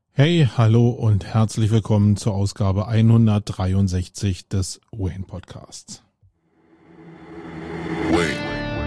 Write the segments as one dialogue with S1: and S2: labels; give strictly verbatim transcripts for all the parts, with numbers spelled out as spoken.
S1: Hey, hallo und herzlich willkommen zur Ausgabe hundertdreiundsechzig des Wayne Podcasts. Wayne.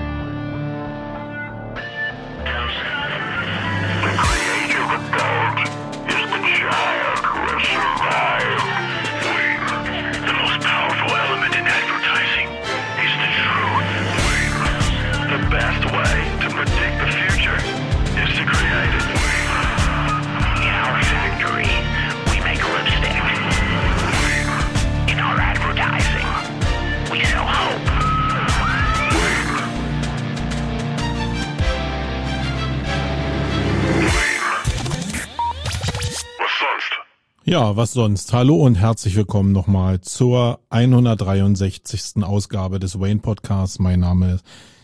S1: Ja, was sonst? Hallo und herzlich willkommen nochmal zur hundertdreiundsechzigsten Ausgabe des Wayne Podcasts. Mein Name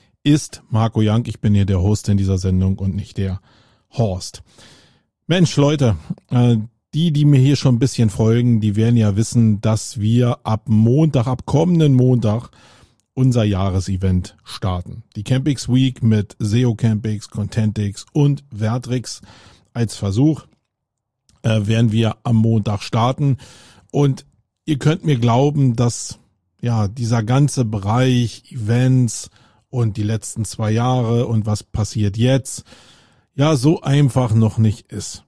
S1: ist Marco Young, ich bin hier der Host in dieser Sendung und nicht der Horst. Mensch, Leute, äh, die, die mir hier schon ein bisschen folgen, die werden ja wissen, dass wir ab Montag, ab kommenden Montag unser Jahresevent starten. Die Campix Week mit S E O Campix, Contentix und Vertrix als Versuch. Äh, werden wir am Montag starten und ihr könnt mir glauben, dass ja dieser ganze Bereich Events und die letzten zwei Jahre und was passiert jetzt ja so einfach noch nicht ist.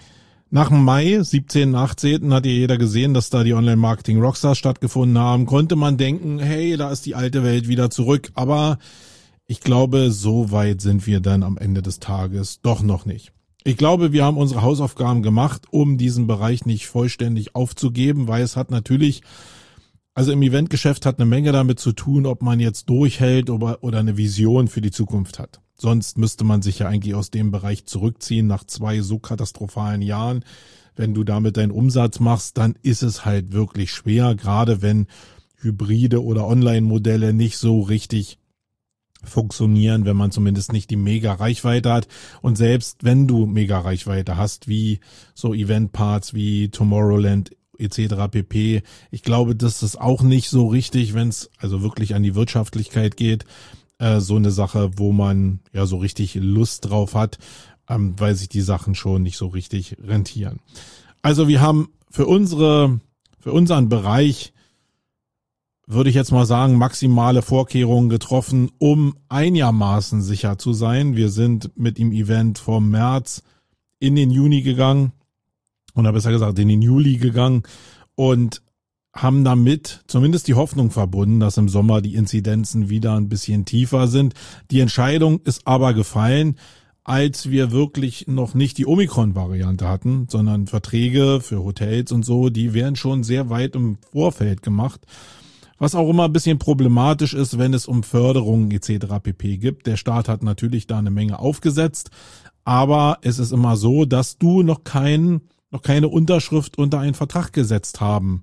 S1: Nach dem Mai, siebzehnten, achtzehnten hat ja jeder gesehen, dass da die Online-Marketing-Rockstars stattgefunden haben, konnte man denken, hey, da ist die alte Welt wieder zurück, aber ich glaube, so weit sind wir dann am Ende des Tages doch noch nicht. Ich glaube, wir haben unsere Hausaufgaben gemacht, um diesen Bereich nicht vollständig aufzugeben, weil es hat natürlich, also im Eventgeschäft hat eine Menge damit zu tun, ob man jetzt durchhält oder, oder eine Vision für die Zukunft hat. Sonst müsste man sich ja eigentlich aus dem Bereich zurückziehen nach zwei so katastrophalen Jahren. Wenn du damit deinen Umsatz machst, dann ist es halt wirklich schwer, gerade wenn Hybride oder Online-Modelle nicht so richtig funktionieren, wenn man zumindest nicht die Mega-Reichweite hat. Und selbst wenn du Mega-Reichweite hast, wie so Event-Parts wie Tomorrowland et cetera pp. Ich glaube, das ist auch nicht so richtig, wenn es also wirklich an die Wirtschaftlichkeit geht, äh, so eine Sache, wo man ja so richtig Lust drauf hat, ähm, weil sich die Sachen schon nicht so richtig rentieren. Also wir haben für unsere, für unseren Bereich würde ich jetzt mal sagen, maximale Vorkehrungen getroffen, um einigermaßen sicher zu sein. Wir sind mit dem Event vom März in den Juni gegangen, oder besser gesagt in den Juli gegangen und haben damit zumindest die Hoffnung verbunden, dass im Sommer die Inzidenzen wieder ein bisschen tiefer sind. Die Entscheidung ist aber gefallen, als wir wirklich noch nicht die Omikron-Variante hatten, sondern Verträge für Hotels und so, die werden schon sehr weit im Vorfeld gemacht. Was auch immer ein bisschen problematisch ist, wenn es um Förderungen et cetera pp. Gibt. Der Staat hat natürlich da eine Menge aufgesetzt, aber es ist immer so, dass du noch kein, noch keine Unterschrift unter einen Vertrag gesetzt haben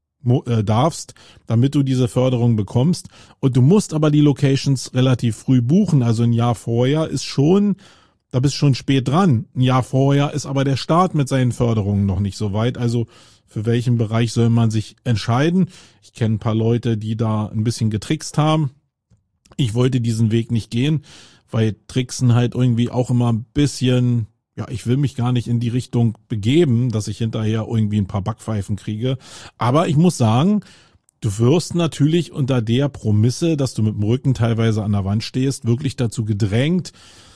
S1: äh, darfst, damit du diese Förderung bekommst. Und du musst aber die Locations relativ früh buchen, also ein Jahr vorher ist schon, da bist schon spät dran. Ein Jahr vorher ist aber der Staat mit seinen Förderungen noch nicht so weit, also für welchen Bereich soll man sich entscheiden? Ich kenne ein paar Leute, die da ein bisschen getrickst haben. Ich wollte diesen Weg nicht gehen, weil Tricksen halt irgendwie auch immer ein bisschen, ja, ich will mich gar nicht in die Richtung begeben, dass ich hinterher irgendwie ein paar Backpfeifen kriege. Aber ich muss sagen, du wirst natürlich unter der Prämisse, dass du mit dem Rücken teilweise an der Wand stehst, wirklich dazu gedrängt,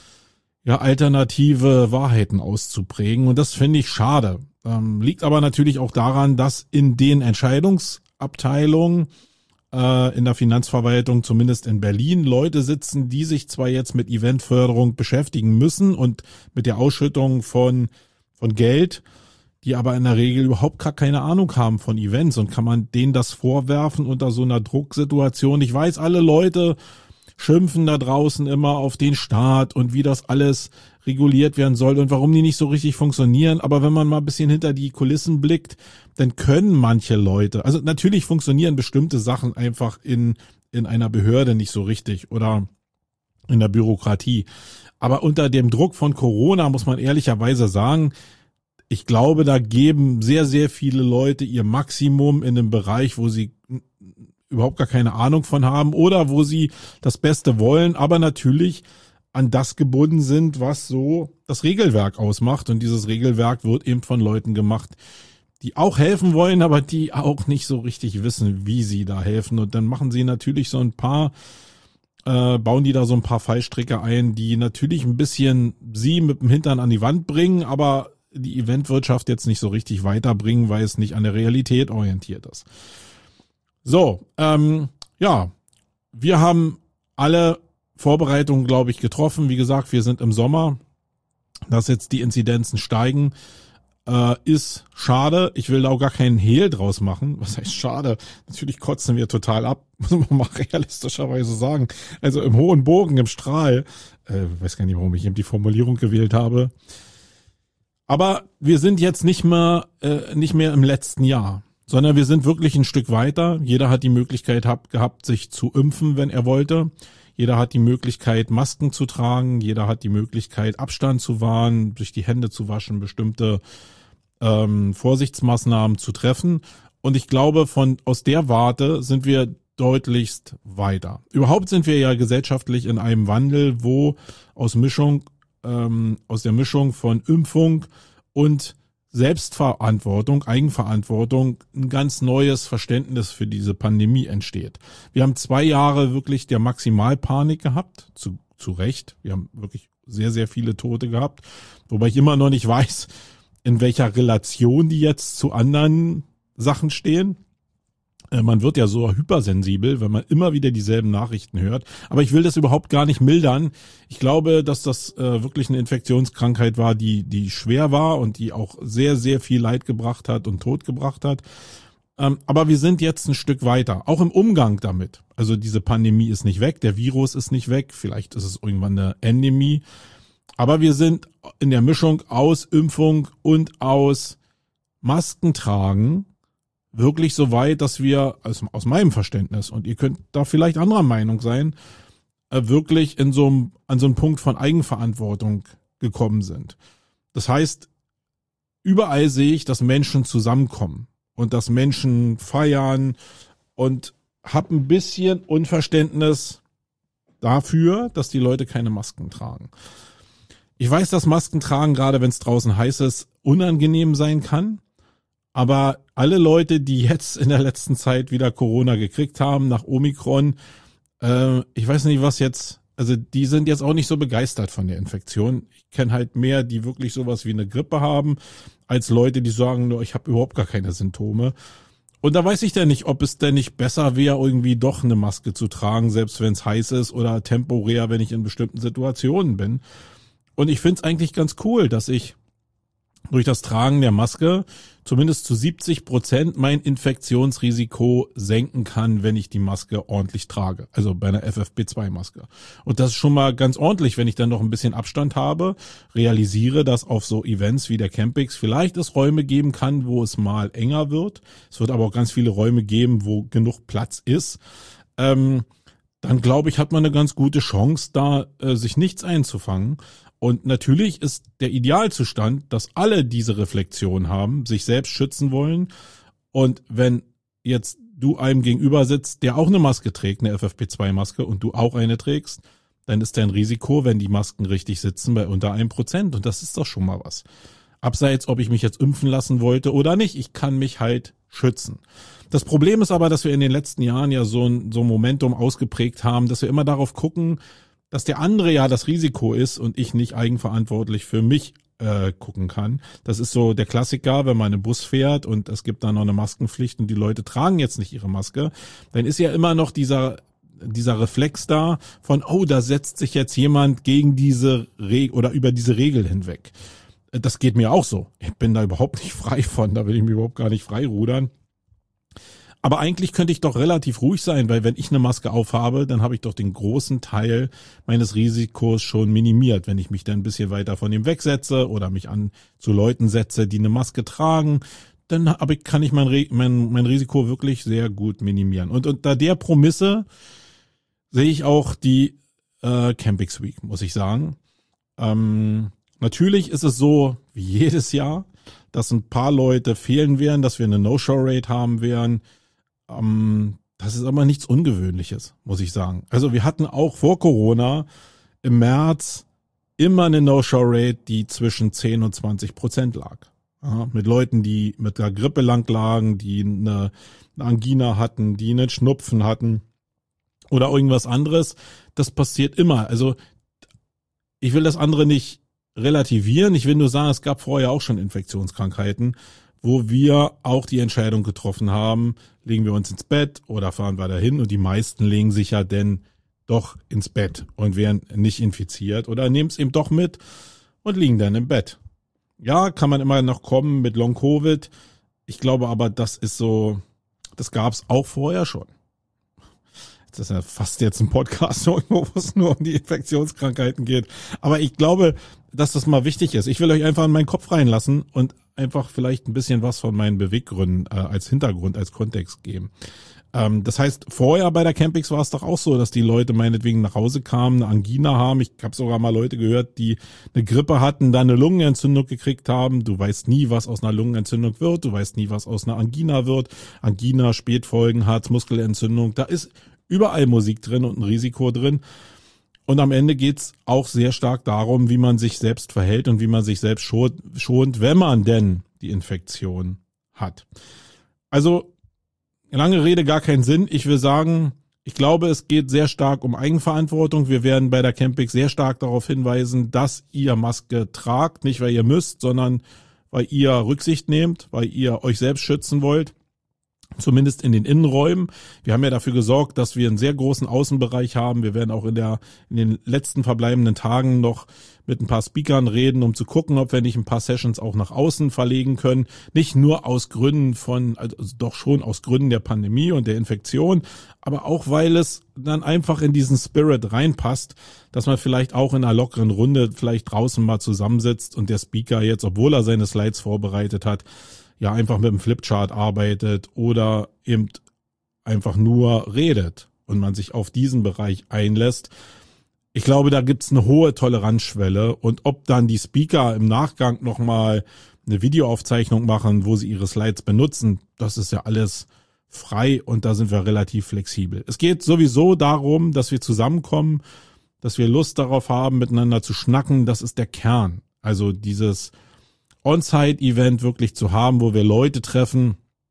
S1: ja, alternative Wahrheiten auszuprägen. Und das finde ich schade. Ähm, liegt aber natürlich auch daran, dass in den Entscheidungsabteilungen äh, in der Finanzverwaltung, zumindest in Berlin, Leute sitzen, die sich zwar jetzt mit Eventförderung beschäftigen müssen und mit der Ausschüttung von von Geld, die aber in der Regel überhaupt gar keine Ahnung haben von Events, und kann man denen das vorwerfen unter so einer Drucksituation? Ich weiß, alle Leute schimpfen da draußen immer auf den Staat und wie das alles reguliert werden soll und warum die nicht so richtig funktionieren. Aber wenn man mal ein bisschen hinter die Kulissen blickt, dann können manche Leute, also natürlich funktionieren bestimmte Sachen einfach in in einer Behörde nicht so richtig oder in der Bürokratie. Aber unter dem Druck von Corona muss man ehrlicherweise sagen, ich glaube, da geben sehr, sehr viele Leute ihr Maximum in einem Bereich, wo sie überhaupt gar keine Ahnung von haben oder wo sie das Beste wollen, aber natürlich an das gebunden sind, was so das Regelwerk ausmacht. Und dieses Regelwerk wird eben von Leuten gemacht, die auch helfen wollen, aber die auch nicht so richtig wissen, wie sie da helfen. Und dann machen sie natürlich so ein paar, äh, bauen die da so ein paar Fallstricke ein, die natürlich ein bisschen sie mit dem Hintern an die Wand bringen, aber die Eventwirtschaft jetzt nicht so richtig weiterbringen, weil es nicht an der Realität orientiert ist. So, ähm, ja, wir haben alle Vorbereitungen, glaube ich, getroffen. Wie gesagt, wir sind im Sommer. Dass jetzt die Inzidenzen steigen, äh, ist schade. Ich will da auch gar keinen Hehl draus machen. Was heißt schade? Natürlich kotzen wir total ab, muss man mal realistischerweise sagen. Also im hohen Bogen, im Strahl. Äh, weiß gar nicht, warum ich eben die Formulierung gewählt habe. Aber wir sind jetzt nicht mehr, äh, nicht mehr im letzten Jahr, sondern wir sind wirklich ein Stück weiter. Jeder hat die Möglichkeit hab, gehabt, sich zu impfen, wenn er wollte. Jeder hat die Möglichkeit, Masken zu tragen. Jeder hat die Möglichkeit, Abstand zu wahren, sich die Hände zu waschen, bestimmte ähm, Vorsichtsmaßnahmen zu treffen. Und ich glaube, von aus der Warte sind wir deutlichst weiter. Überhaupt sind wir ja gesellschaftlich in einem Wandel, wo aus Mischung, ähm, aus der Mischung von Impfung und Selbstverantwortung, Eigenverantwortung, ein ganz neues Verständnis für diese Pandemie entsteht. Wir haben zwei Jahre wirklich der Maximalpanik gehabt, zu, zu Recht. Wir haben wirklich sehr, sehr viele Tote gehabt, wobei ich immer noch nicht weiß, in welcher Relation die jetzt zu anderen Sachen stehen. Man wird ja so hypersensibel, wenn man immer wieder dieselben Nachrichten hört. Aber ich will das überhaupt gar nicht mildern. Ich glaube, dass das äh, wirklich eine Infektionskrankheit war, die die schwer war und die auch sehr, sehr viel Leid gebracht hat und Tod gebracht hat. Ähm, aber wir sind jetzt ein Stück weiter, auch im Umgang damit. Also diese Pandemie ist nicht weg, der Virus ist nicht weg. Vielleicht ist es irgendwann eine Endemie. Aber wir sind in der Mischung aus Impfung und aus Maskentragen wirklich so weit, dass wir, also aus meinem Verständnis, und ihr könnt da vielleicht anderer Meinung sein, wirklich in so einem, an so einem Punkt von Eigenverantwortung gekommen sind. Das heißt, überall sehe ich, dass Menschen zusammenkommen und dass Menschen feiern und habe ein bisschen Unverständnis dafür, dass die Leute keine Masken tragen. Ich weiß, dass Masken tragen, gerade wenn es draußen heiß ist, unangenehm sein kann. Aber alle Leute, die jetzt in der letzten Zeit wieder Corona gekriegt haben, nach Omikron, äh, ich weiß nicht, was jetzt, also die sind jetzt auch nicht so begeistert von der Infektion. Ich kenne halt mehr, die wirklich sowas wie eine Grippe haben, als Leute, die sagen, nur ich habe überhaupt gar keine Symptome. Und da weiß ich denn nicht, ob es denn nicht besser wäre, irgendwie doch eine Maske zu tragen, selbst wenn es heiß ist oder temporär, wenn ich in bestimmten Situationen bin. Und ich finde es eigentlich ganz cool, dass ich durch das Tragen der Maske zumindest zu siebzig Prozent mein Infektionsrisiko senken kann, wenn ich die Maske ordentlich trage. Also bei einer F F P zwei Maske. Und das ist schon mal ganz ordentlich, wenn ich dann noch ein bisschen Abstand habe, realisiere, dass auf so Events wie der Campix vielleicht es Räume geben kann, wo es mal enger wird. Es wird aber auch ganz viele Räume geben, wo genug Platz ist. Ähm, dann glaube ich, hat man eine ganz gute Chance, da äh, sich nichts einzufangen. Und natürlich ist der Idealzustand, dass alle diese Reflexion haben, sich selbst schützen wollen. Und wenn jetzt du einem gegenüber sitzt, der auch eine Maske trägt, eine F F P zwei Maske, und du auch eine trägst, dann ist dein Risiko, wenn die Masken richtig sitzen, bei unter einem Prozent. Und das ist doch schon mal was. Abseits, ob ich mich jetzt impfen lassen wollte oder nicht, ich kann mich halt schützen. Das Problem ist aber, dass wir in den letzten Jahren ja so ein, so ein Momentum ausgeprägt haben, dass wir immer darauf gucken, dass der andere ja das Risiko ist und ich nicht eigenverantwortlich für mich äh, gucken kann. Das ist so der Klassiker, wenn man im Bus fährt und es gibt da noch eine Maskenpflicht und die Leute tragen jetzt nicht ihre Maske, dann ist ja immer noch dieser dieser Reflex da von, oh, da setzt sich jetzt jemand gegen diese Regel oder über diese Regel hinweg. Das geht mir auch so. Ich bin da überhaupt nicht frei von, da will ich mich überhaupt gar nicht freirudern. Aber eigentlich könnte ich doch relativ ruhig sein, weil wenn ich eine Maske aufhabe, dann habe ich doch den großen Teil meines Risikos schon minimiert. Wenn ich mich dann ein bisschen weiter von ihm wegsetze oder mich an zu Leuten setze, die eine Maske tragen, dann habe ich, kann ich mein, mein, mein Risiko wirklich sehr gut minimieren. Und unter der Prämisse sehe ich auch die äh, Campix Week, muss ich sagen. Ähm, natürlich ist es so wie jedes Jahr, dass ein paar Leute fehlen werden, dass wir eine No-Show-Rate haben werden. Das ist aber nichts Ungewöhnliches, muss ich sagen. Also wir hatten auch vor Corona im März immer eine No-Show-Rate, die zwischen zehn und zwanzig Prozent lag. Ja, mit Leuten, die mit der Grippe lang lagen, die eine, eine Angina hatten, die einen Schnupfen hatten oder irgendwas anderes. Das passiert immer. Also ich will das andere nicht relativieren. Ich will nur sagen, es gab vorher auch schon Infektionskrankheiten, wo wir auch die Entscheidung getroffen haben, legen wir uns ins Bett oder fahren wir dahin, und die meisten legen sich ja denn doch ins Bett und werden nicht infiziert oder nehmen es eben doch mit und liegen dann im Bett. Ja, kann man immer noch kommen mit Long-Covid. Ich glaube aber, das ist so, das gab es auch vorher schon. Das ist ja fast jetzt ein Podcast, wo es nur um die Infektionskrankheiten geht. Aber ich glaube, dass das mal wichtig ist. Ich will euch einfach in meinen Kopf reinlassen und einfach vielleicht ein bisschen was von meinen Beweggründen äh, als Hintergrund, als Kontext geben. Ähm, das heißt, vorher bei der Campix war es doch auch so, dass die Leute meinetwegen nach Hause kamen, eine Angina haben. Ich habe sogar mal Leute gehört, die eine Grippe hatten, dann eine Lungenentzündung gekriegt haben. Du weißt nie, was aus einer Lungenentzündung wird. Du weißt nie, was aus einer Angina wird. Angina, Spätfolgen, Herzmuskelentzündung. Da ist überall Musik drin und ein Risiko drin. Und am Ende geht's auch sehr stark darum, wie man sich selbst verhält und wie man sich selbst schont, wenn man denn die Infektion hat. Also, lange Rede, gar keinen Sinn. Ich will sagen, ich glaube, es geht sehr stark um Eigenverantwortung. Wir werden bei der Campix sehr stark darauf hinweisen, dass ihr Maske tragt. Nicht, weil ihr müsst, sondern weil ihr Rücksicht nehmt, weil ihr euch selbst schützen wollt. Zumindest in den Innenräumen. Wir haben ja dafür gesorgt, dass wir einen sehr großen Außenbereich haben. Wir werden auch in der in den letzten verbleibenden Tagen noch mit ein paar Speakern reden, um zu gucken, ob wir nicht ein paar Sessions auch nach außen verlegen können. Nicht nur aus Gründen von, also doch schon aus Gründen der Pandemie und der Infektion, aber auch, weil es dann einfach in diesen Spirit reinpasst, dass man vielleicht auch in einer lockeren Runde vielleicht draußen mal zusammensitzt und der Speaker jetzt, obwohl er seine Slides vorbereitet hat, ja einfach mit dem Flipchart arbeitet oder eben einfach nur redet und man sich auf diesen Bereich einlässt. Ich glaube, da gibt's eine hohe Toleranzschwelle, und ob dann die Speaker im Nachgang nochmal eine Videoaufzeichnung machen, wo sie ihre Slides benutzen, das ist ja alles frei, und da sind wir relativ flexibel. Es geht sowieso darum, dass wir zusammenkommen, dass wir Lust darauf haben, miteinander zu schnacken. Das ist der Kern. Also dieses On-Site-Event wirklich zu haben, wo wir Leute treffen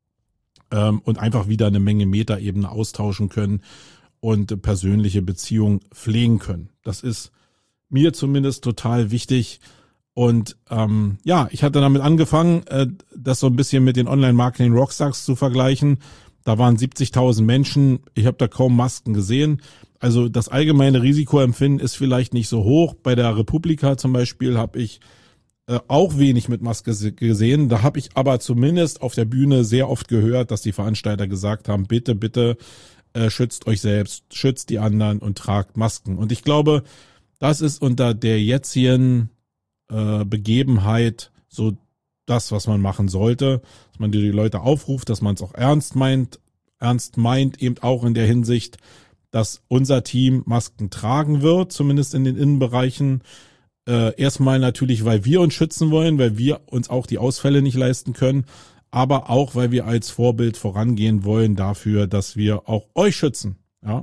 S1: ähm, und einfach wieder eine Menge Metaebene austauschen können und persönliche Beziehungen pflegen können. Das ist mir zumindest total wichtig. Und ähm, ja, ich hatte damit angefangen, äh, das so ein bisschen mit den Online-Marketing-Rockstars zu vergleichen. Da waren siebzigtausend Menschen, ich habe da kaum Masken gesehen. Also das allgemeine Risikoempfinden ist vielleicht nicht so hoch. Bei der Republika zum Beispiel habe ich äh, auch wenig mit Maske gesehen. Da habe ich aber zumindest auf der Bühne sehr oft gehört, dass die Veranstalter gesagt haben, bitte, bitte äh, schützt euch selbst, schützt die anderen und tragt Masken. Und ich glaube, das ist unter der jetzigen äh, Begebenheit so das, was man machen sollte, dass man die Leute aufruft, dass man es auch ernst meint, ernst meint, eben auch in der Hinsicht, dass unser Team Masken tragen wird, zumindest in den Innenbereichen. Äh, erstmal natürlich, weil wir uns schützen wollen, weil wir uns auch die Ausfälle nicht leisten können, aber auch, weil wir als Vorbild vorangehen wollen dafür, dass wir auch euch schützen. Ja.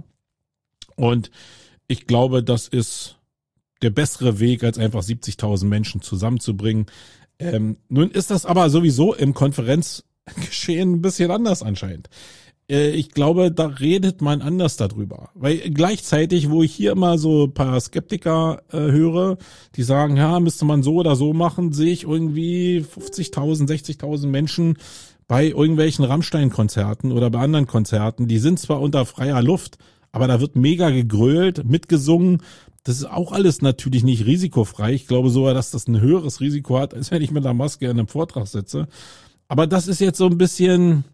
S1: Und ich glaube, das ist der bessere Weg, als einfach siebzigtausend Menschen zusammenzubringen. Ähm, nun ist das aber sowieso im Konferenzgeschehen ein bisschen anders anscheinend. Äh, ich glaube, da redet man anders darüber. Weil gleichzeitig, wo ich hier immer so ein paar Skeptiker äh, höre, die sagen, ja, müsste man so oder so machen, sehe ich irgendwie fünfzigtausend, sechzigtausend Menschen bei irgendwelchen Rammstein-Konzerten oder bei anderen Konzerten. Die sind zwar unter freier Luft, aber da wird mega gegrölt, mitgesungen. Das ist auch alles natürlich nicht risikofrei. Ich glaube sogar, dass das ein höheres Risiko hat, als wenn ich mit einer Maske in einem Vortrag sitze. Aber das ist jetzt so ein bisschen,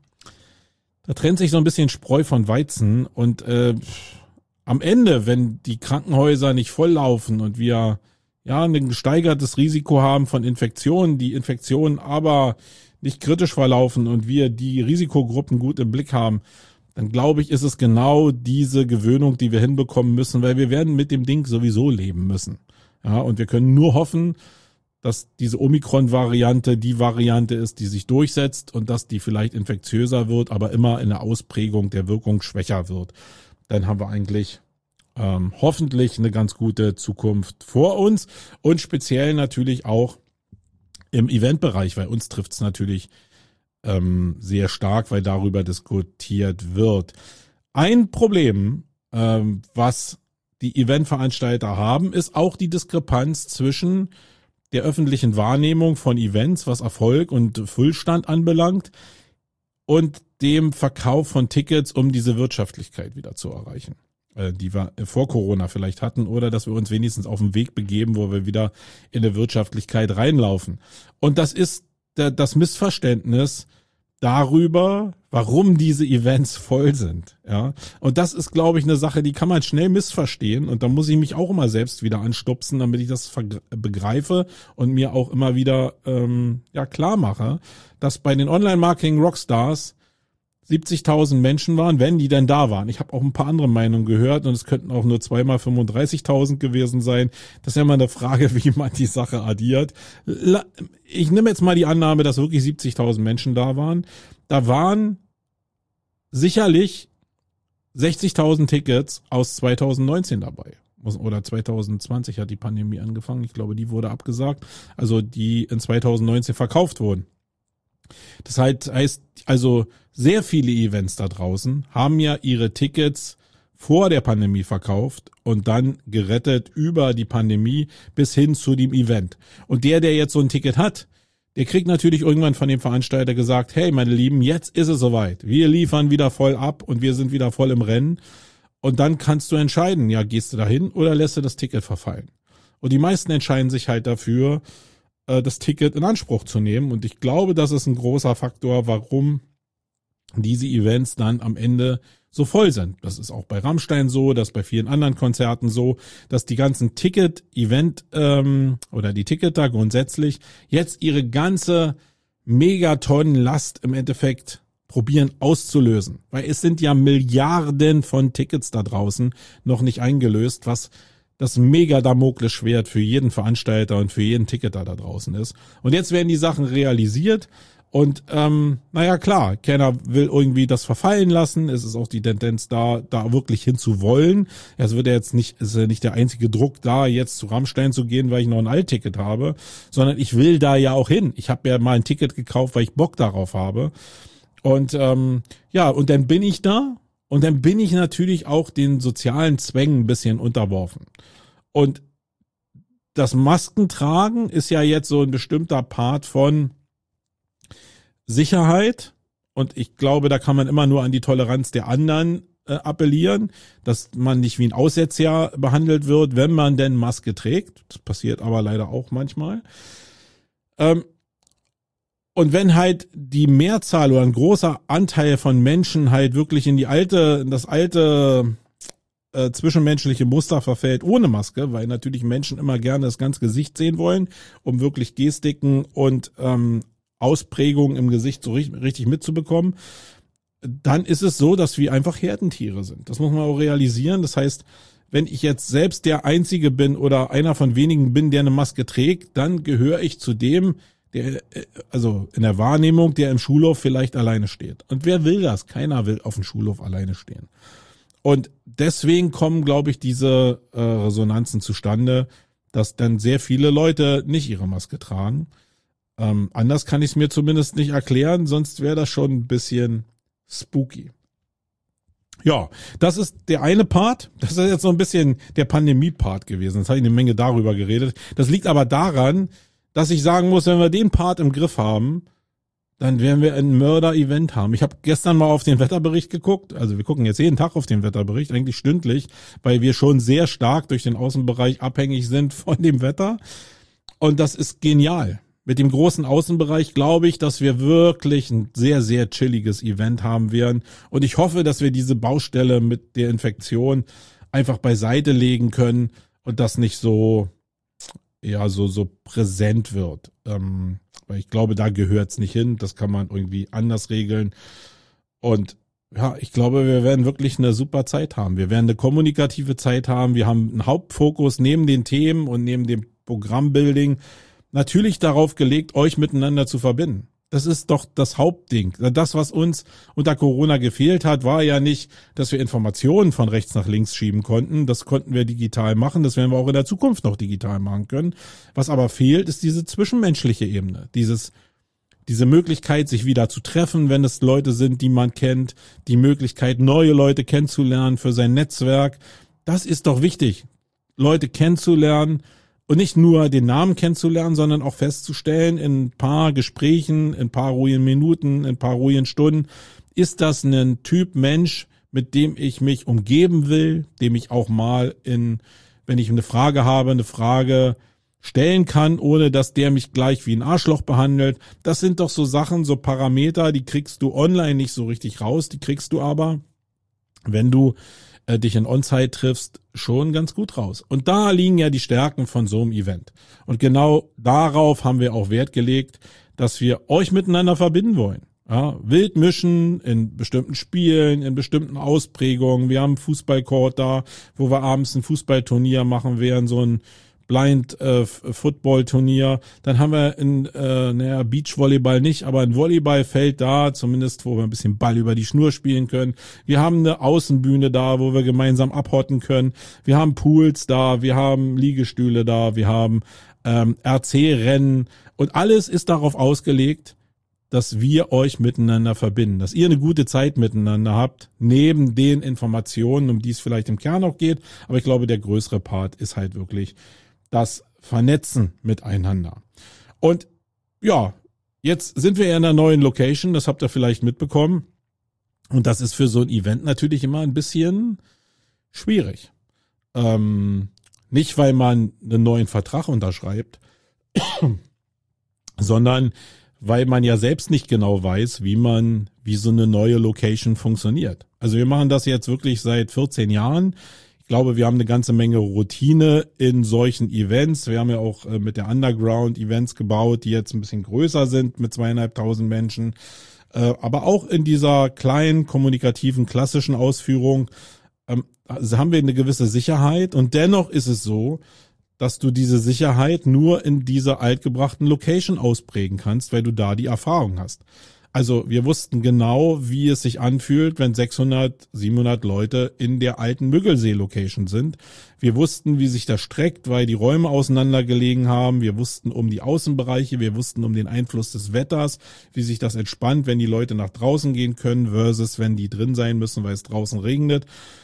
S1: da trennt sich so ein bisschen Spreu von Weizen. Und äh, am Ende, wenn die Krankenhäuser nicht volllaufen und wir ja ein gesteigertes Risiko haben von Infektionen, die Infektionen aber nicht kritisch verlaufen und wir die Risikogruppen gut im Blick haben, dann glaube ich, ist es genau diese Gewöhnung, die wir hinbekommen müssen, weil wir werden mit dem Ding sowieso leben müssen. Ja, und wir können nur hoffen, dass diese Omikron-Variante die Variante ist, die sich durchsetzt und dass die vielleicht infektiöser wird, aber immer in der Ausprägung der Wirkung schwächer wird. Dann haben wir eigentlich ähm, hoffentlich eine ganz gute Zukunft vor uns und speziell natürlich auch im Eventbereich, weil uns trifft es natürlich ähm, sehr stark, weil darüber diskutiert wird. Ein Problem, ähm, was die Eventveranstalter haben, ist auch die Diskrepanz zwischen der öffentlichen Wahrnehmung von Events, was Erfolg und Füllstand anbelangt, und dem Verkauf von Tickets, um diese Wirtschaftlichkeit wieder zu erreichen, äh, die wir vor Corona vielleicht hatten, oder dass wir uns wenigstens auf den Weg begeben, wo wir wieder in eine Wirtschaftlichkeit reinlaufen. Und das ist der, das Missverständnis darüber, warum diese Events voll sind, ja. Und das ist, glaube ich, eine Sache, die kann man schnell missverstehen, und da muss ich mich auch immer selbst wieder anstupsen, damit ich das begreife und mir auch immer wieder ähm, ja klar mache, dass bei den Online-Marketing-Rockstars siebzigtausend Menschen waren, wenn die denn da waren. Ich habe auch ein paar andere Meinungen gehört und es könnten auch nur zweimal fünfunddreißigtausend gewesen sein. Das ist ja mal eine Frage, wie man die Sache addiert. Ich nehme jetzt mal die Annahme, dass wirklich siebzigtausend Menschen da waren. Da waren sicherlich sechzigtausend Tickets aus zweitausendneunzehn dabei. Oder zweitausendzwanzig hat die Pandemie angefangen. Ich glaube, die wurde abgesagt. Also die in zweitausendneunzehn verkauft wurden. Das heißt, also sehr viele Events da draußen haben ja ihre Tickets vor der Pandemie verkauft und dann gerettet über die Pandemie bis hin zu dem Event. Und der, der jetzt so ein Ticket hat, der kriegt natürlich irgendwann von dem Veranstalter gesagt, hey, meine Lieben, jetzt ist es soweit. Wir liefern wieder voll ab und wir sind wieder voll im Rennen. Und dann kannst du entscheiden, ja, gehst du dahin oder lässt du das Ticket verfallen? Und die meisten entscheiden sich halt dafür, das Ticket in Anspruch zu nehmen. Und ich glaube, das ist ein großer Faktor, warum diese Events dann am Ende so voll sind. Das ist auch bei Rammstein so, das ist bei vielen anderen Konzerten so, dass die ganzen Ticket-Event ähm, oder die Ticketer grundsätzlich jetzt ihre ganze Megatonnen-Last im Endeffekt probieren auszulösen. Weil es sind ja Milliarden von Tickets da draußen noch nicht eingelöst, was das mega Damoklesschwert für jeden Veranstalter und für jeden Ticketer da draußen ist. Und jetzt werden die Sachen realisiert und ähm, naja klar, keiner will irgendwie das verfallen lassen. Es ist auch die Tendenz da, da wirklich hinzuwollen. Es wird ja jetzt nicht, es ist ja nicht der einzige Druck da, jetzt zu Rammstein zu gehen, weil ich noch ein Altticket habe, sondern ich will da ja auch hin. Ich habe ja mal ein Ticket gekauft, weil ich Bock darauf habe. Und ähm, ja, und dann bin ich da. Und dann bin ich natürlich auch den sozialen Zwängen ein bisschen unterworfen. Und das Maskentragen ist ja jetzt so ein bestimmter Part von Sicherheit. Und ich glaube, da kann man immer nur an die Toleranz der anderen äh, appellieren, dass man nicht wie ein Aussätziger behandelt wird, wenn man denn Maske trägt. Das passiert aber leider auch manchmal. Ähm, Und wenn halt die Mehrzahl oder ein großer Anteil von Menschen halt wirklich in die alte, in das alte äh, zwischenmenschliche Muster verfällt ohne Maske, weil natürlich Menschen immer gerne das ganze Gesicht sehen wollen, um wirklich Gestiken und ähm, Ausprägungen im Gesicht so richtig, richtig mitzubekommen, dann ist es so, dass wir einfach Herdentiere sind. Das muss man auch realisieren. Das heißt, wenn ich jetzt selbst der Einzige bin oder einer von wenigen bin, der eine Maske trägt, dann gehöre ich zu dem, der, also in der Wahrnehmung, der im Schulhof vielleicht alleine steht. Und wer will das? Keiner will auf dem Schulhof alleine stehen. Und deswegen kommen, glaube ich, diese äh, Resonanzen zustande, dass dann sehr viele Leute nicht ihre Maske tragen. Ähm, anders kann ich es mir zumindest nicht erklären, sonst wäre das schon ein bisschen spooky. Ja, das ist der eine Part. Das ist jetzt so ein bisschen der Pandemie-Part gewesen. Jetzt habe ich eine Menge darüber geredet. Das liegt aber daran, dass ich sagen muss, wenn wir den Part im Griff haben, dann werden wir ein Mörder-Event haben. Ich habe gestern mal auf den Wetterbericht geguckt. Also wir gucken jetzt jeden Tag auf den Wetterbericht, eigentlich stündlich, weil wir schon sehr stark durch den Außenbereich abhängig sind von dem Wetter. Und das ist genial. Mit dem großen Außenbereich glaube ich, dass wir wirklich ein sehr, sehr chilliges Event haben werden. Und ich hoffe, dass wir diese Baustelle mit der Infektion einfach beiseite legen können und das nicht so ja so so präsent wird, ähm, weil ich glaube, da gehört's nicht hin. Das kann man irgendwie anders regeln. Und ja, ich glaube, wir werden wirklich eine super Zeit haben. Wir werden eine kommunikative Zeit haben. Wir haben einen Hauptfokus neben den Themen und neben dem Programmbuilding natürlich darauf gelegt, euch miteinander zu verbinden. Das ist doch das Hauptding. Das, was uns unter Corona gefehlt hat, war ja nicht, dass wir Informationen von rechts nach links schieben konnten. Das konnten wir digital machen. Das werden wir auch in der Zukunft noch digital machen können. Was aber fehlt, ist diese zwischenmenschliche Ebene. Dieses, diese Möglichkeit, sich wieder zu treffen, wenn es Leute sind, die man kennt. Die Möglichkeit, neue Leute kennenzulernen für sein Netzwerk. Das ist doch wichtig, Leute kennenzulernen. Und nicht nur den Namen kennenzulernen, sondern auch festzustellen, in ein paar Gesprächen, in ein paar ruhigen Minuten, in ein paar ruhigen Stunden, ist das ein Typ Mensch, mit dem ich mich umgeben will, dem ich auch mal in, wenn ich eine Frage habe, eine Frage stellen kann, ohne dass der mich gleich wie ein Arschloch behandelt. Das sind doch so Sachen, so Parameter, die kriegst du online nicht so richtig raus, die kriegst du aber, wenn du dich in On-Site triffst, schon ganz gut raus. Und da liegen ja die Stärken von so einem Event. Und genau darauf haben wir auch Wert gelegt, dass wir euch miteinander verbinden wollen. Ja, wild mischen in bestimmten Spielen, in bestimmten Ausprägungen. Wir haben einen Fußballcourt da, wo wir abends ein Fußballturnier machen werden, so ein Blind äh, Football Turnier. Dann haben wir ein äh, naja, Beachvolleyball nicht, aber ein Volleyballfeld da, zumindest wo wir ein bisschen Ball über die Schnur spielen können. Wir haben eine Außenbühne da, wo wir gemeinsam abhotten können. Wir haben Pools da, wir haben Liegestühle da, wir haben ähm, R C-Rennen und alles ist darauf ausgelegt, dass wir euch miteinander verbinden, dass ihr eine gute Zeit miteinander habt, neben den Informationen, um die es vielleicht im Kern auch geht. Aber ich glaube, der größere Part ist halt wirklich das Vernetzen miteinander. Und ja, jetzt sind wir in einer neuen Location, das habt ihr vielleicht mitbekommen. Und das ist für so ein Event natürlich immer ein bisschen schwierig. Ähm, nicht, weil man einen neuen Vertrag unterschreibt, sondern weil man ja selbst nicht genau weiß, wie man, wie so eine neue Location funktioniert. Also wir machen das jetzt wirklich seit vierzehn Jahren. Ich glaube, wir haben eine ganze Menge Routine in solchen Events. Wir haben ja auch äh, mit der Underground Events gebaut, die jetzt ein bisschen größer sind mit zweieinhalbtausend Menschen. Äh, aber auch in dieser kleinen, kommunikativen, klassischen Ausführung ähm, also haben wir eine gewisse Sicherheit. Und dennoch ist es so, dass du diese Sicherheit nur in dieser altgebrachten Location ausprägen kannst, weil du da die Erfahrung hast. Also wir wussten genau, wie es sich anfühlt, wenn sechshundert, siebenhundert Leute in der alten Müggelsee-Location sind. Wir wussten, wie sich das streckt, weil die Räume auseinander gelegen haben. Wir wussten um die Außenbereiche, wir wussten um den Einfluss des Wetters, wie sich das entspannt, wenn die Leute nach draußen gehen können versus wenn die drin sein müssen, weil es draußen regnet.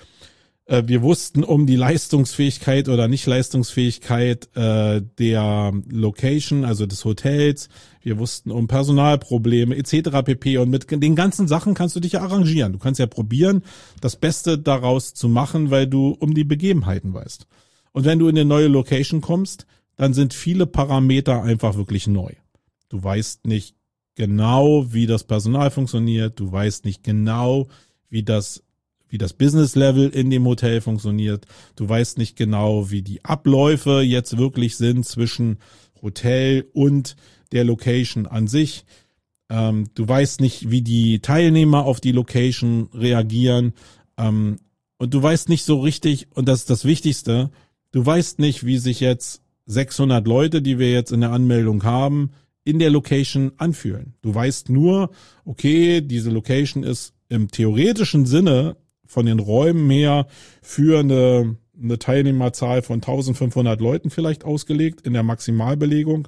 S1: Wir wussten um die Leistungsfähigkeit oder Nicht-Leistungsfähigkeit äh, der Location, also des Hotels. Wir wussten um Personalprobleme et cetera pp. Und mit den ganzen Sachen kannst du dich ja arrangieren. Du kannst ja probieren, das Beste daraus zu machen, weil du um die Begebenheiten weißt. Und wenn du in eine neue Location kommst, dann sind viele Parameter einfach wirklich neu. Du weißt nicht genau, wie das Personal funktioniert. Du weißt nicht genau, wie das wie das Business-Level in dem Hotel funktioniert. Du weißt nicht genau, wie die Abläufe jetzt wirklich sind zwischen Hotel und der Location an sich. Ähm, du weißt nicht, wie die Teilnehmer auf die Location reagieren. Ähm, und du weißt nicht so richtig, und das ist das Wichtigste, du weißt nicht, wie sich jetzt sechshundert Leute, die wir jetzt in der Anmeldung haben, in der Location anfühlen. Du weißt nur, okay, diese Location ist im theoretischen Sinne von den Räumen her für eine, eine Teilnehmerzahl von eintausendfünfhundert Leuten vielleicht ausgelegt in der Maximalbelegung.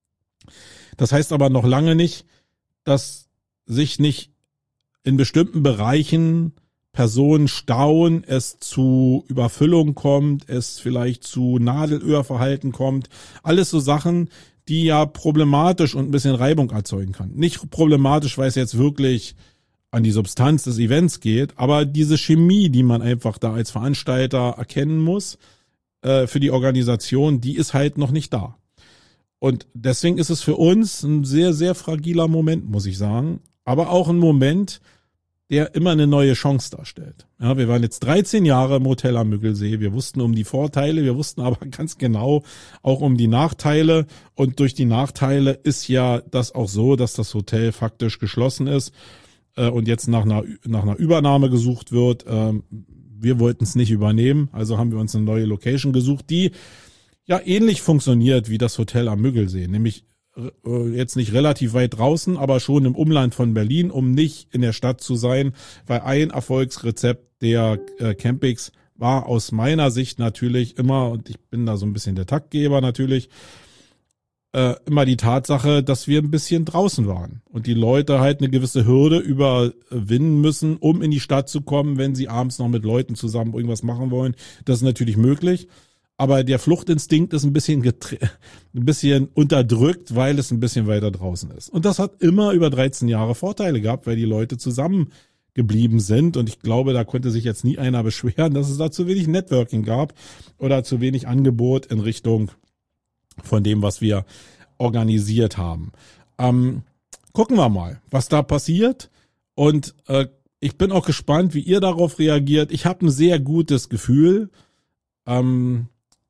S1: Das heißt aber noch lange nicht, dass sich nicht in bestimmten Bereichen Personen stauen, es zu Überfüllung kommt, es vielleicht zu Nadelöhrverhalten kommt. Alles so Sachen, die ja problematisch und ein bisschen Reibung erzeugen kann. Nicht problematisch, weil es jetzt wirklich an die Substanz des Events geht, aber diese Chemie, die man einfach da als Veranstalter erkennen muss, äh, für die Organisation, die ist halt noch nicht da. Und deswegen ist es für uns ein sehr, sehr fragiler Moment, muss ich sagen, aber auch ein Moment, der immer eine neue Chance darstellt. Ja, wir waren jetzt dreizehn Jahre im Hotel am Müggelsee, wir wussten um die Vorteile, wir wussten aber ganz genau auch um die Nachteile, und durch die Nachteile ist ja das auch so, dass das Hotel faktisch geschlossen ist und jetzt nach einer nach einer Übernahme gesucht wird. Wir wollten es nicht übernehmen, also haben wir uns eine neue Location gesucht, die ja ähnlich funktioniert wie das Hotel am Müggelsee, nämlich äh, jetzt nicht relativ weit draußen, aber schon im Umland von Berlin, um nicht in der Stadt zu sein, weil ein Erfolgsrezept der äh, Campings war aus meiner Sicht natürlich immer, und ich bin da so ein bisschen der Taktgeber natürlich, äh, immer die Tatsache, dass wir ein bisschen draußen waren und die Leute halt eine gewisse Hürde überwinden müssen, um in die Stadt zu kommen, wenn sie abends noch mit Leuten zusammen irgendwas machen wollen. Das ist natürlich möglich. Aber der Fluchtinstinkt ist ein bisschen getre- ein bisschen unterdrückt, weil es ein bisschen weiter draußen ist. Und das hat immer über dreizehn Jahre Vorteile gehabt, weil die Leute zusammen geblieben sind. Und ich glaube, da konnte sich jetzt nie einer beschweren, dass es da zu wenig Networking gab oder zu wenig Angebot in Richtung von dem, was wir organisiert haben. Ähm, gucken wir mal, was da passiert. Und äh, ich bin auch gespannt, wie ihr darauf reagiert. Ich habe ein sehr gutes Gefühl, ähm,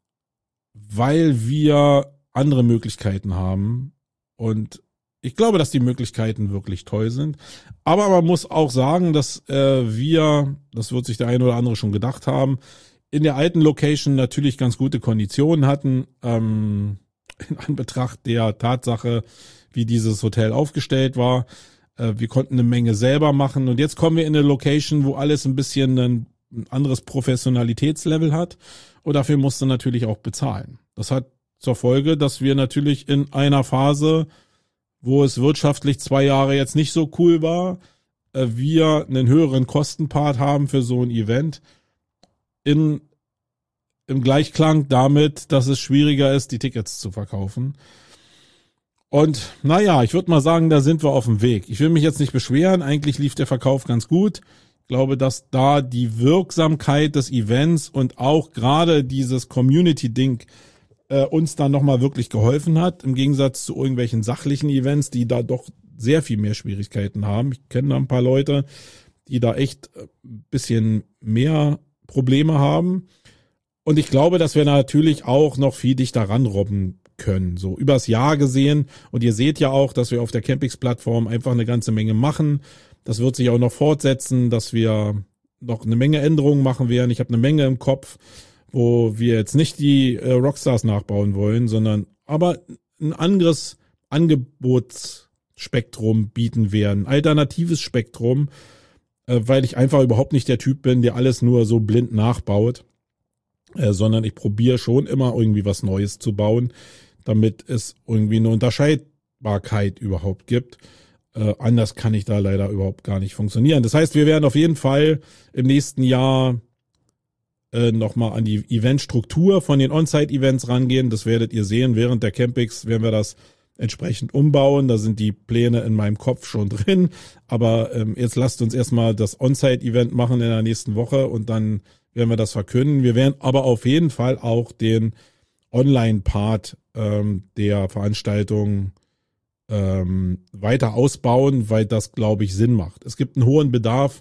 S1: weil wir andere Möglichkeiten haben. Und ich glaube, dass die Möglichkeiten wirklich toll sind. Aber man muss auch sagen, dass äh, wir, das wird sich der eine oder andere schon gedacht haben, in der alten Location natürlich ganz gute Konditionen hatten, ähm, in Anbetracht der Tatsache, wie dieses Hotel aufgestellt war. Äh, wir konnten eine Menge selber machen und jetzt kommen wir in eine Location, wo alles ein bisschen ein, ein anderes Professionalitätslevel hat und dafür musst du natürlich auch bezahlen. Das hat zur Folge, dass wir natürlich in einer Phase, wo es wirtschaftlich zwei Jahre jetzt nicht so cool war, äh, wir einen höheren Kostenpart haben für so ein Event, in, im Gleichklang damit, dass es schwieriger ist, die Tickets zu verkaufen. Und naja, ich würde mal sagen, da sind wir auf dem Weg. Ich will mich jetzt nicht beschweren, eigentlich lief der Verkauf ganz gut. Ich glaube, dass da die Wirksamkeit des Events und auch gerade dieses Community-Ding äh, uns dann nochmal wirklich geholfen hat, im Gegensatz zu irgendwelchen sachlichen Events, die da doch sehr viel mehr Schwierigkeiten haben. Ich kenne da ein paar Leute, die da echt ein bisschen mehr Probleme haben. Und ich glaube, dass wir natürlich auch noch viel dichter ranrobben können, so übers Jahr gesehen. Und ihr seht ja auch, dass wir auf der Campix-Plattform einfach eine ganze Menge machen. Das wird sich auch noch fortsetzen, dass wir noch eine Menge Änderungen machen werden. Ich habe eine Menge im Kopf, wo wir jetzt nicht die äh, Rockstars nachbauen wollen, sondern aber ein anderes Angebotsspektrum bieten werden, alternatives Spektrum, äh, weil ich einfach überhaupt nicht der Typ bin, der alles nur so blind nachbaut, äh, sondern ich probiere schon immer irgendwie was Neues zu bauen, damit es irgendwie eine Unterscheidbarkeit überhaupt gibt. Äh, anders kann ich da leider überhaupt gar nicht funktionieren. Das heißt, wir werden auf jeden Fall im nächsten Jahr äh, nochmal an die Eventstruktur von den On-Site-Events rangehen. Das werdet ihr sehen. Während der Campix werden wir das entsprechend umbauen. Da sind die Pläne in meinem Kopf schon drin. Aber ähm, jetzt lasst uns erstmal das On-Site-Event machen in der nächsten Woche und dann werden wir das verkünden. Wir werden aber auf jeden Fall auch den Online-Part ähm, der Veranstaltung ähm, weiter ausbauen, weil das, glaube ich, Sinn macht. Es gibt einen hohen Bedarf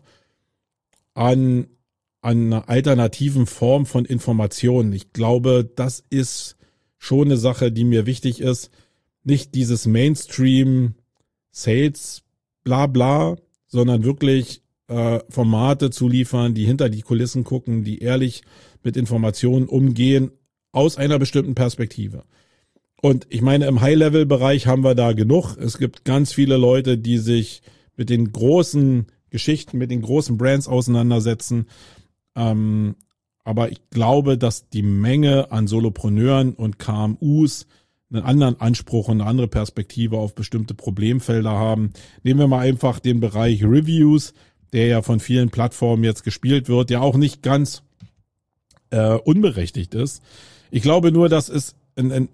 S1: an, an einer alternativen Form von Informationen. Ich glaube, das ist schon eine Sache, die mir wichtig ist. Nicht dieses Mainstream-Sales, bla bla, sondern wirklich äh, Formate zu liefern, die hinter die Kulissen gucken, die ehrlich mit Informationen umgehen, aus einer bestimmten Perspektive. Und ich meine, im High-Level-Bereich haben wir da genug. Es gibt ganz viele Leute, die sich mit den großen Geschichten, mit den großen Brands auseinandersetzen. Ähm, aber ich glaube, dass die Menge an Solopreneuren und K M Us einen anderen Anspruch und eine andere Perspektive auf bestimmte Problemfelder haben. Nehmen wir mal einfach den Bereich Reviews, der ja von vielen Plattformen jetzt gespielt wird, der auch nicht ganz äh, unberechtigt ist. Ich glaube nur, dass es ein, ein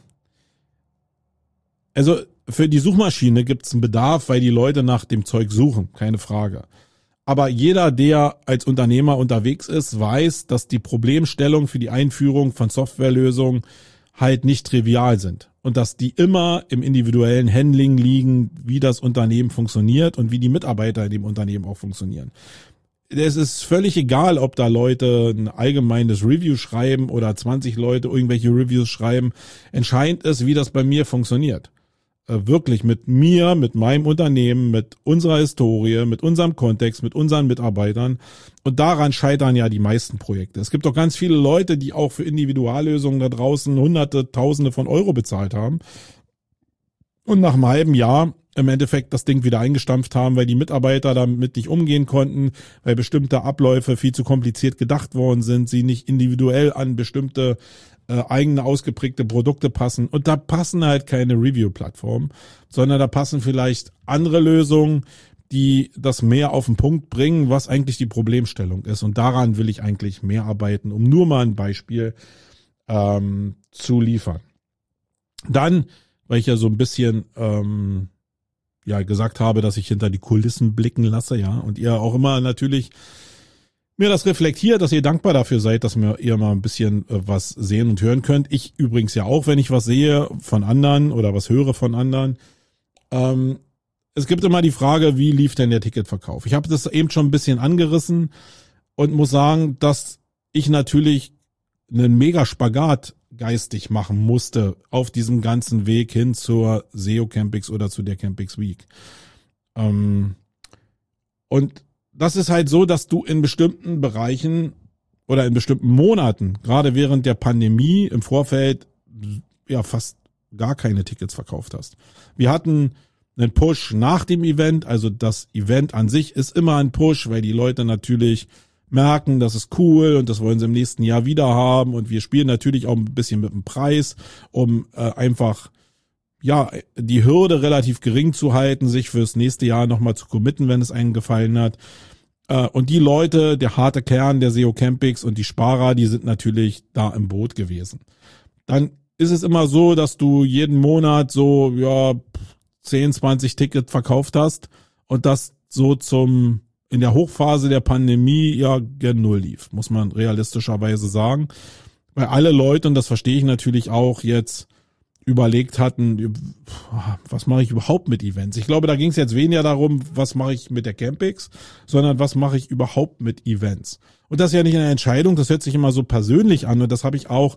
S1: also für die Suchmaschine gibt es einen Bedarf, weil die Leute nach dem Zeug suchen, keine Frage. Aber jeder, der als Unternehmer unterwegs ist, weiß, dass die Problemstellungen für die Einführung von Softwarelösungen halt nicht trivial sind. Und dass die immer im individuellen Handling liegen, wie das Unternehmen funktioniert und wie die Mitarbeiter in dem Unternehmen auch funktionieren. Es ist völlig egal, ob da Leute ein allgemeines Review schreiben oder zwanzig Leute irgendwelche Reviews schreiben. Entscheidend ist, wie das bei mir funktioniert. Wirklich mit mir, mit meinem Unternehmen, mit unserer Historie, mit unserem Kontext, mit unseren Mitarbeitern. Und daran scheitern ja die meisten Projekte. Es gibt doch ganz viele Leute, die auch für Individuallösungen da draußen Hunderte, Tausende von Euro bezahlt haben. und nach einem halben Jahr im Endeffekt das Ding wieder eingestampft haben, weil die Mitarbeiter damit nicht umgehen konnten, weil bestimmte Abläufe viel zu kompliziert gedacht worden sind, sie nicht individuell an bestimmte äh, eigene ausgeprägte Produkte passen. Und da passen halt keine Review-Plattformen, sondern da passen vielleicht andere Lösungen, die das mehr auf den Punkt bringen, was eigentlich die Problemstellung ist. Und daran will ich eigentlich mehr arbeiten, um nur mal ein Beispiel ähm, zu liefern. Dann, weil ich ja so ein bisschen ähm, ja gesagt habe, dass ich hinter die Kulissen blicken lasse, ja, und ihr auch immer natürlich mir das reflektiert, dass ihr dankbar dafür seid, dass mir ihr mal ein bisschen äh, was sehen und hören könnt. Ich übrigens ja auch, wenn ich was sehe von anderen oder was höre von anderen. Ähm, es gibt immer die Frage, wie lief denn der Ticketverkauf? Ich habe das eben schon ein bisschen angerissen und muss sagen, dass ich natürlich einen Mega-Spagat geistig machen musste auf diesem ganzen Weg hin zur S E O Campix oder zu der Campix Week. Ähm, und das ist halt so, dass du in bestimmten Bereichen oder in bestimmten Monaten, gerade während der Pandemie im Vorfeld, ja fast gar keine Tickets verkauft hast. Wir hatten einen Push nach dem Event, also das Event an sich ist immer ein Push, weil die Leute natürlich merken, das ist cool und das wollen sie im nächsten Jahr wieder haben und wir spielen natürlich auch ein bisschen mit dem Preis, um äh, einfach ja die Hürde relativ gering zu halten, sich fürs nächste Jahr nochmal zu committen, wenn es einen gefallen hat. Äh, und die Leute, der harte Kern der S E O Campix und die Sparer, die sind natürlich da im Boot gewesen. Dann ist es immer so, dass du jeden Monat so ja zehn, zwanzig Tickets verkauft hast und das so zum in der Hochphase der Pandemie ja gen Null lief, muss man realistischerweise sagen. Weil alle Leute, und das verstehe ich natürlich auch, jetzt überlegt hatten, was mache ich überhaupt mit Events? Ich glaube, da ging es jetzt weniger darum, was mache ich mit der Campix, sondern was mache ich überhaupt mit Events? Und das ist ja nicht eine Entscheidung, das hört sich immer so persönlich an und das habe ich auch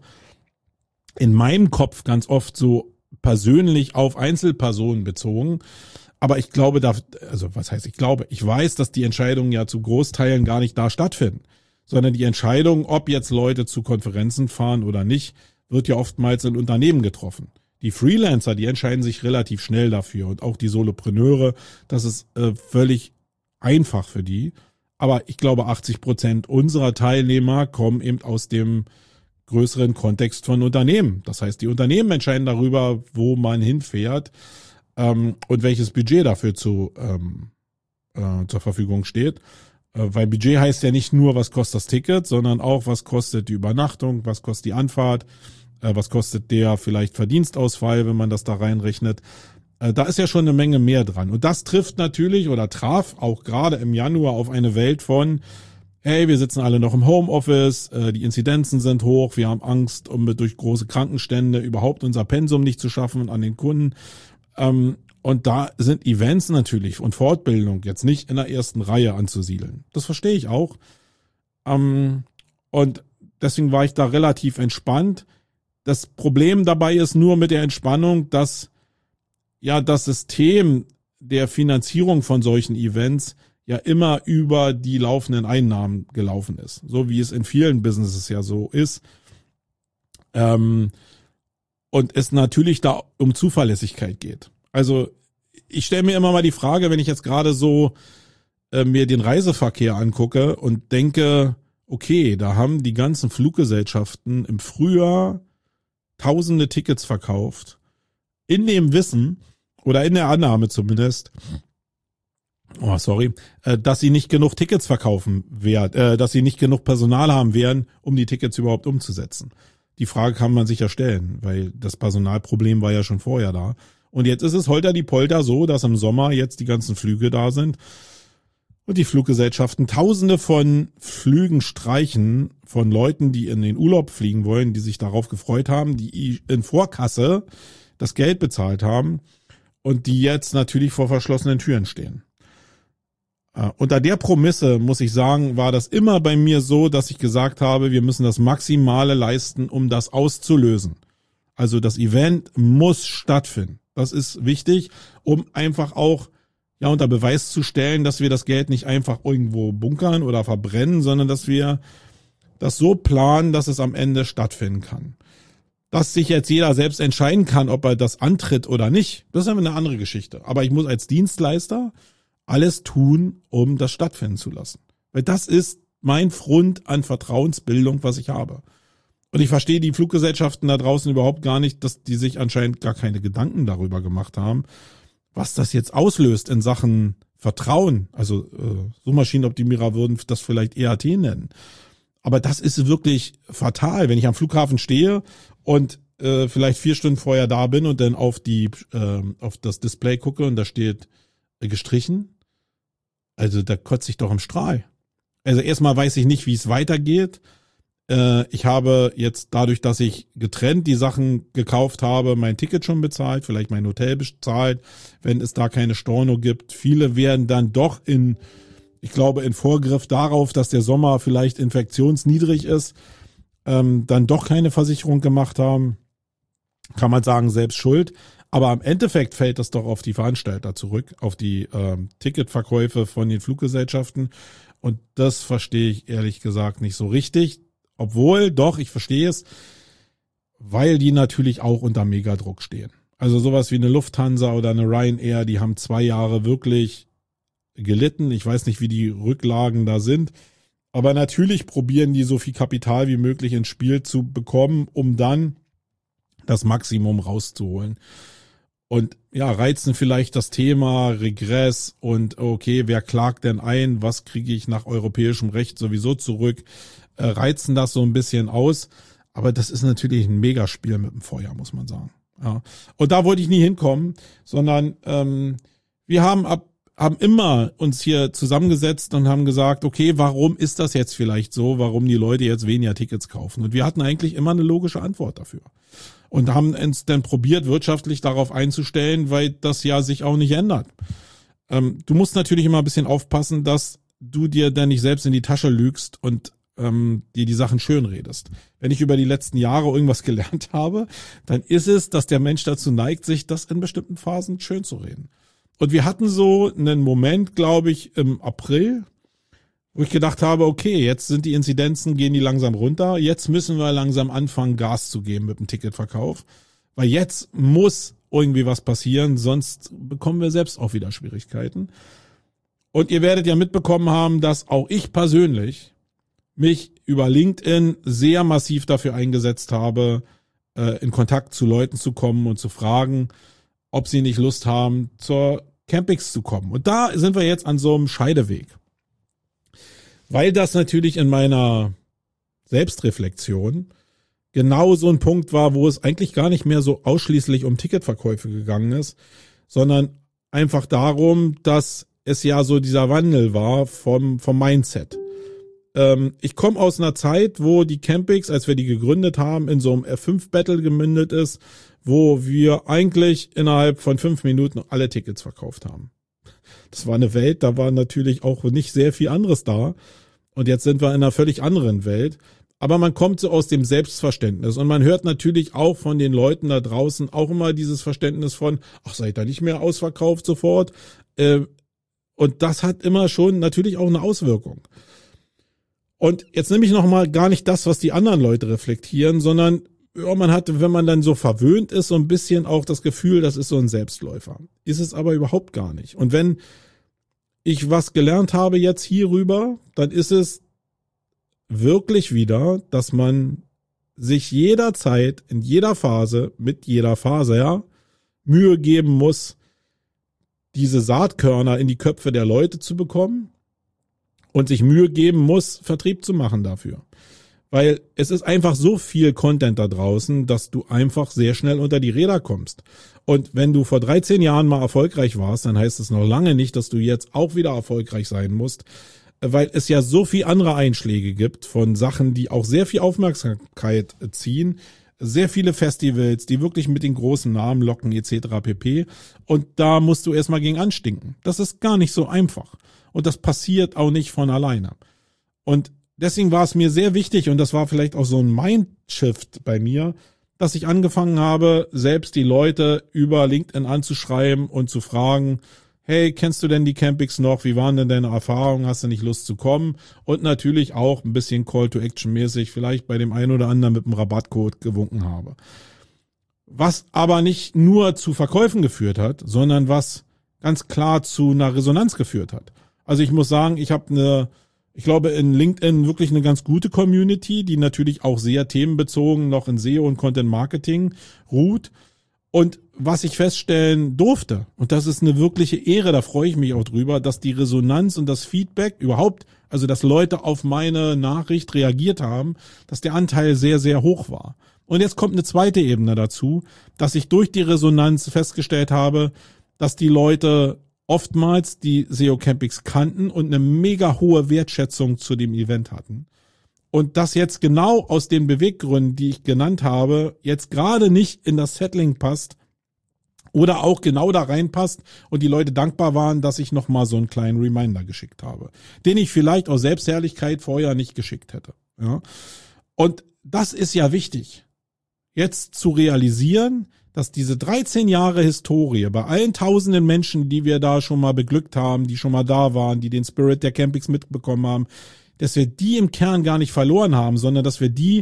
S1: in meinem Kopf ganz oft so persönlich auf Einzelpersonen bezogen. Aber ich glaube, da, also was heißt ich glaube, ich weiß, dass die Entscheidungen ja zu Großteilen gar nicht da stattfinden, sondern die Entscheidung, ob jetzt Leute zu Konferenzen fahren oder nicht, wird ja oftmals in Unternehmen getroffen. Die Freelancer, die entscheiden sich relativ schnell dafür und auch die Solopreneure, das ist äh, völlig einfach für die. Aber ich glaube, achtzig Prozent unserer Teilnehmer kommen eben aus dem größeren Kontext von Unternehmen. Das heißt, die Unternehmen entscheiden darüber, wo man hinfährt ähm, und welches Budget dafür zu, ähm, äh, zur Verfügung steht. Äh, weil Budget heißt ja nicht nur, was kostet das Ticket, sondern auch, was kostet die Übernachtung, was kostet die Anfahrt, äh, was kostet der vielleicht Verdienstausfall, wenn man das da reinrechnet. Äh, da ist ja schon eine Menge mehr dran. Und das trifft natürlich oder traf auch gerade im Januar auf eine Welt von hey, wir sitzen alle noch im Homeoffice, äh, die Inzidenzen sind hoch, wir haben Angst, um durch große Krankenstände überhaupt unser Pensum nicht zu schaffen an den Kunden. Ähm, und da sind Events natürlich und Fortbildung jetzt nicht in der ersten Reihe anzusiedeln. Das verstehe ich auch. Ähm, und deswegen war ich da relativ entspannt. Das Problem dabei ist nur mit der Entspannung, dass ja das System der Finanzierung von solchen Events ja immer über die laufenden Einnahmen gelaufen ist. So wie es in vielen Businesses ja so ist. Ähm, und es natürlich da um Zuverlässigkeit geht. Also ich stelle mir immer mal die Frage, wenn ich jetzt gerade so äh, mir den Reiseverkehr angucke und denke, okay, da haben die ganzen Fluggesellschaften im Frühjahr tausende Tickets verkauft, in dem Wissen oder in der Annahme zumindest, oh, sorry, dass sie nicht genug Tickets verkaufen werden, dass sie nicht genug Personal haben werden, um die Tickets überhaupt umzusetzen. Die Frage kann man sich ja stellen, weil das Personalproblem war ja schon vorher da. Und jetzt ist es holter die Polter so, dass im Sommer jetzt die ganzen Flüge da sind und die Fluggesellschaften Tausende von Flügen streichen von Leuten, die in den Urlaub fliegen wollen, die sich darauf gefreut haben, die in Vorkasse das Geld bezahlt haben und die jetzt natürlich vor verschlossenen Türen stehen. Unter der Prämisse, muss ich sagen, war das immer bei mir so, dass ich gesagt habe, wir müssen das Maximale leisten, um das auszulösen. Also das Event muss stattfinden. Das ist wichtig, um einfach auch ja unter Beweis zu stellen, dass wir das Geld nicht einfach irgendwo bunkern oder verbrennen, sondern dass wir das so planen, dass es am Ende stattfinden kann. Dass sich jetzt jeder selbst entscheiden kann, ob er das antritt oder nicht, das ist eine andere Geschichte. Aber ich muss als Dienstleister alles tun, um das stattfinden zu lassen. Weil das ist mein Pfund an Vertrauensbildung, was ich habe. Und ich verstehe die Fluggesellschaften da draußen überhaupt gar nicht, dass die sich anscheinend gar keine Gedanken darüber gemacht haben, was das jetzt auslöst in Sachen Vertrauen. Also äh, Suchmaschinenoptimierer würden das vielleicht E A T nennen. Aber das ist wirklich fatal, wenn ich am Flughafen stehe und äh, vielleicht vier Stunden vorher da bin und dann auf die äh, auf das Display gucke und da steht äh, gestrichen. Also da kotze ich doch im Strahl. Also erstmal weiß ich nicht, wie es weitergeht. Äh, ich habe jetzt dadurch, dass ich getrennt die Sachen gekauft habe, mein Ticket schon bezahlt, vielleicht mein Hotel bezahlt, wenn es da keine Storno gibt. Viele werden dann doch in Ich glaube, in Vorgriff darauf, dass der Sommer vielleicht infektionsniedrig ist, ähm, dann doch keine Versicherung gemacht haben, kann man sagen, selbst schuld. Aber im Endeffekt fällt das doch auf die Veranstalter zurück, auf die ähm, Ticketverkäufe von den Fluggesellschaften. Und das verstehe ich ehrlich gesagt nicht so richtig. Obwohl, doch, ich verstehe es, weil die natürlich auch unter Megadruck stehen. Also sowas wie eine Lufthansa oder eine Ryanair, die haben zwei Jahre wirklich gelitten. Ich weiß nicht, wie die Rücklagen da sind. Aber natürlich probieren die so viel Kapital wie möglich ins Spiel zu bekommen, um dann das Maximum rauszuholen. Und ja, reizen vielleicht das Thema Regress und okay, wer klagt denn ein? Was kriege ich nach europäischem Recht sowieso zurück? Äh, reizen das so ein bisschen aus. Aber das ist natürlich ein Megaspiel mit dem Feuer, muss man sagen. Ja. Und da wollte ich nie hinkommen, sondern ähm, wir haben ab haben immer uns hier zusammengesetzt und haben gesagt, okay, warum ist das jetzt vielleicht so? Warum die Leute jetzt weniger Tickets kaufen? Und wir hatten eigentlich immer eine logische Antwort dafür. Und haben uns dann probiert, wirtschaftlich darauf einzustellen, weil das ja sich auch nicht ändert. Ähm, du musst natürlich immer ein bisschen aufpassen, dass du dir dann nicht selbst in die Tasche lügst und ähm, dir die Sachen schön redest. Wenn ich über die letzten Jahre irgendwas gelernt habe, dann ist es, dass der Mensch dazu neigt, sich das in bestimmten Phasen schön zu reden. Und wir hatten so einen Moment, glaube ich, im April, wo ich gedacht habe, okay, jetzt sind die Inzidenzen, gehen die langsam runter. Jetzt müssen wir langsam anfangen, Gas zu geben mit dem Ticketverkauf. Weil jetzt muss irgendwie was passieren, sonst bekommen wir selbst auch wieder Schwierigkeiten. Und ihr werdet ja mitbekommen haben, dass auch ich persönlich mich über LinkedIn sehr massiv dafür eingesetzt habe, in Kontakt zu Leuten zu kommen und zu fragen, ob sie nicht Lust haben, zur Campix zu kommen. Und da sind wir jetzt an so einem Scheideweg. Weil das natürlich in meiner Selbstreflexion genau so ein Punkt war, wo es eigentlich gar nicht mehr so ausschließlich um Ticketverkäufe gegangen ist, sondern einfach darum, dass es ja so dieser Wandel war vom, vom Mindset. Ähm, ich komme aus einer Zeit, wo die Campix, als wir die gegründet haben, in so einem F fünf Battle gemündet ist, wo wir eigentlich innerhalb von fünf Minuten alle Tickets verkauft haben. Das war eine Welt, da war natürlich auch nicht sehr viel anderes da. Und jetzt sind wir in einer völlig anderen Welt. Aber man kommt so aus dem Selbstverständnis. Und man hört natürlich auch von den Leuten da draußen auch immer dieses Verständnis von, ach, seid ihr nicht mehr ausverkauft sofort? Und das hat immer schon natürlich auch eine Auswirkung. Und jetzt nehme ich nochmal gar nicht das, was die anderen Leute reflektieren, sondern ja, man hat, wenn man dann so verwöhnt ist, so ein bisschen auch das Gefühl, das ist so ein Selbstläufer. Ist es aber überhaupt gar nicht. Und wenn ich was gelernt habe jetzt hierüber, dann ist es wirklich wieder, dass man sich jederzeit, in jeder Phase, mit jeder Phase, ja, Mühe geben muss, diese Saatkörner in die Köpfe der Leute zu bekommen und sich Mühe geben muss, Vertrieb zu machen dafür. Weil es ist einfach so viel Content da draußen, dass du einfach sehr schnell unter die Räder kommst. Und wenn du vor dreizehn Jahren mal erfolgreich warst, dann heißt es noch lange nicht, dass du jetzt auch wieder erfolgreich sein musst, weil es ja so viel andere Einschläge gibt von Sachen, die auch sehr viel Aufmerksamkeit ziehen, sehr viele Festivals, die wirklich mit den großen Namen locken et cetera pp. Und da musst du erstmal gegen anstinken. Das ist gar nicht so einfach. Und das passiert auch nicht von alleine. Und deswegen war es mir sehr wichtig, und das war vielleicht auch so ein Mindshift bei mir, dass ich angefangen habe, selbst die Leute über LinkedIn anzuschreiben und zu fragen, hey, kennst du denn die Campings noch? Wie waren denn deine Erfahrungen? Hast du nicht Lust zu kommen? Und natürlich auch ein bisschen Call-to-Action-mäßig, vielleicht bei dem einen oder anderen mit einem Rabattcode gewunken habe. Was aber nicht nur zu Verkäufen geführt hat, sondern was ganz klar zu einer Resonanz geführt hat. Also ich muss sagen, ich habe eine, ich glaube in LinkedIn wirklich eine ganz gute Community, die natürlich auch sehr themenbezogen noch in S E O und Content Marketing ruht. Und was ich feststellen durfte, und das ist eine wirkliche Ehre, da freue ich mich auch drüber, dass die Resonanz und das Feedback überhaupt, also dass Leute auf meine Nachricht reagiert haben, dass der Anteil sehr, sehr hoch war. Und jetzt kommt eine zweite Ebene dazu, dass ich durch die Resonanz festgestellt habe, dass die Leute oftmals die S E O Campings kannten und eine mega hohe Wertschätzung zu dem Event hatten. Und das jetzt genau aus den Beweggründen, die ich genannt habe, jetzt gerade nicht in das Settling passt oder auch genau da reinpasst und die Leute dankbar waren, dass ich nochmal so einen kleinen Reminder geschickt habe, den ich vielleicht aus Selbstherrlichkeit vorher nicht geschickt hätte. Ja. Und das ist ja wichtig, jetzt zu realisieren, dass diese dreizehn Jahre Historie bei allen tausenden Menschen, die wir da schon mal beglückt haben, die schon mal da waren, die den Spirit der Campings mitbekommen haben, dass wir die im Kern gar nicht verloren haben, sondern dass wir die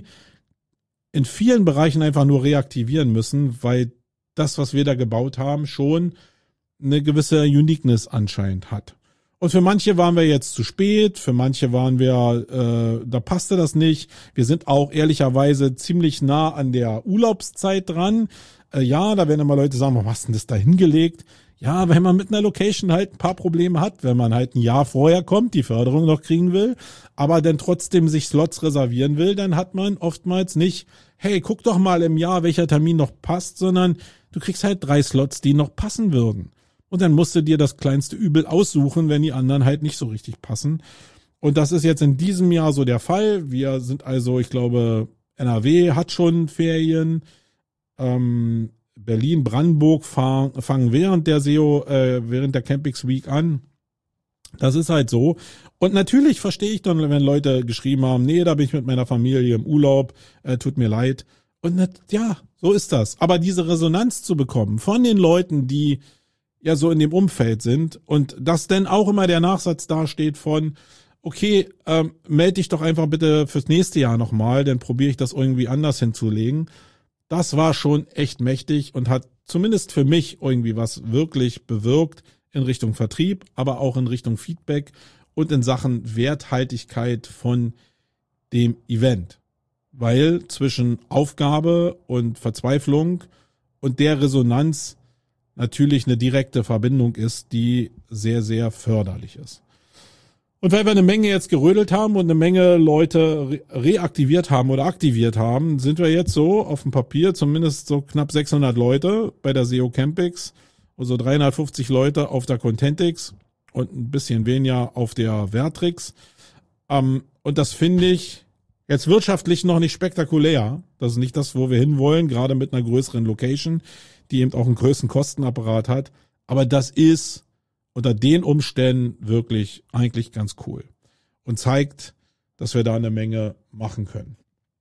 S1: in vielen Bereichen einfach nur reaktivieren müssen, weil das, was wir da gebaut haben, schon eine gewisse Uniqueness anscheinend hat. Und für manche waren wir jetzt zu spät, für manche waren wir, äh, da passte das nicht. Wir sind auch ehrlicherweise ziemlich nah an der Urlaubszeit dran. Äh, ja, da werden immer Leute sagen, warum hast du denn das da hingelegt? Ja, wenn man mit einer Location halt ein paar Probleme hat, wenn man halt ein Jahr vorher kommt, die Förderung noch kriegen will, aber dann trotzdem sich Slots reservieren will, dann hat man oftmals nicht, hey, guck doch mal im Jahr, welcher Termin noch passt, sondern du kriegst halt drei Slots, die noch passen würden. Und dann musst du dir das kleinste Übel aussuchen, wenn die anderen halt nicht so richtig passen. Und das ist jetzt in diesem Jahr so der Fall. Wir sind also, ich glaube, N R W hat schon Ferien, ähm, Berlin, Brandenburg fahren, fangen während der S E O, äh, während der Campings Week an. Das ist halt so. Und natürlich verstehe ich dann, wenn Leute geschrieben haben, nee, da bin ich mit meiner Familie im Urlaub, äh, tut mir leid. Und nicht, ja, so ist das. Aber diese Resonanz zu bekommen von den Leuten, die ja so in dem Umfeld sind und dass dann auch immer der Nachsatz dasteht von, okay, ähm, melde dich doch einfach bitte fürs nächste Jahr nochmal, dann probiere ich das irgendwie anders hinzulegen. Das war schon echt mächtig und hat zumindest für mich irgendwie was wirklich bewirkt in Richtung Vertrieb, aber auch in Richtung Feedback und in Sachen Werthaltigkeit von dem Event. Weil zwischen Aufgabe und Verzweiflung und der Resonanz natürlich eine direkte Verbindung ist, die sehr, sehr förderlich ist. Und weil wir eine Menge jetzt gerödelt haben und eine Menge Leute reaktiviert haben oder aktiviert haben, sind wir jetzt so auf dem Papier zumindest so knapp sechshundert Leute bei der S E O Campings, also dreihundertfünfzig Leute auf der Contentix und ein bisschen weniger auf der Vertrix. Und das finde ich jetzt wirtschaftlich noch nicht spektakulär. Das ist nicht das, wo wir hinwollen, gerade mit einer größeren Location, die eben auch einen größeren Kostenapparat hat. Aber das ist unter den Umständen wirklich eigentlich ganz cool und zeigt, dass wir da eine Menge machen können.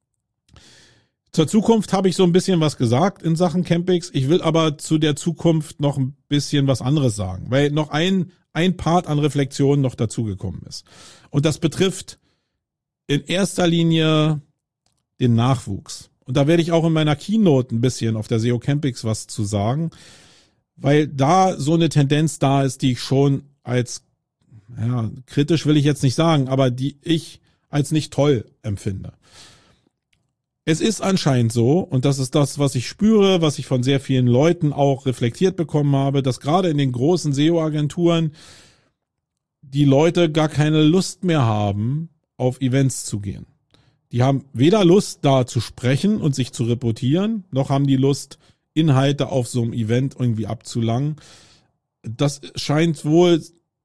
S1: Zur Zukunft habe ich so ein bisschen was gesagt in Sachen Campings. Ich will aber zu der Zukunft noch ein bisschen was anderes sagen, weil noch ein, ein Part an Reflexion noch dazugekommen ist. Und das betrifft in erster Linie den Nachwuchs. Und da werde ich auch in meiner Keynote ein bisschen auf der S E O Campings was zu sagen, weil da so eine Tendenz da ist, die ich schon als, ja, kritisch will ich jetzt nicht sagen, aber die ich als nicht toll empfinde. Es ist anscheinend so, und das ist das, was ich spüre, was ich von sehr vielen Leuten auch reflektiert bekommen habe, dass gerade in den großen S E O-Agenturen die Leute gar keine Lust mehr haben, auf Events zu gehen. Die haben weder Lust, da zu sprechen und sich zu reportieren, noch haben die Lust, Inhalte auf so einem Event irgendwie abzulangen. Das scheint wohl,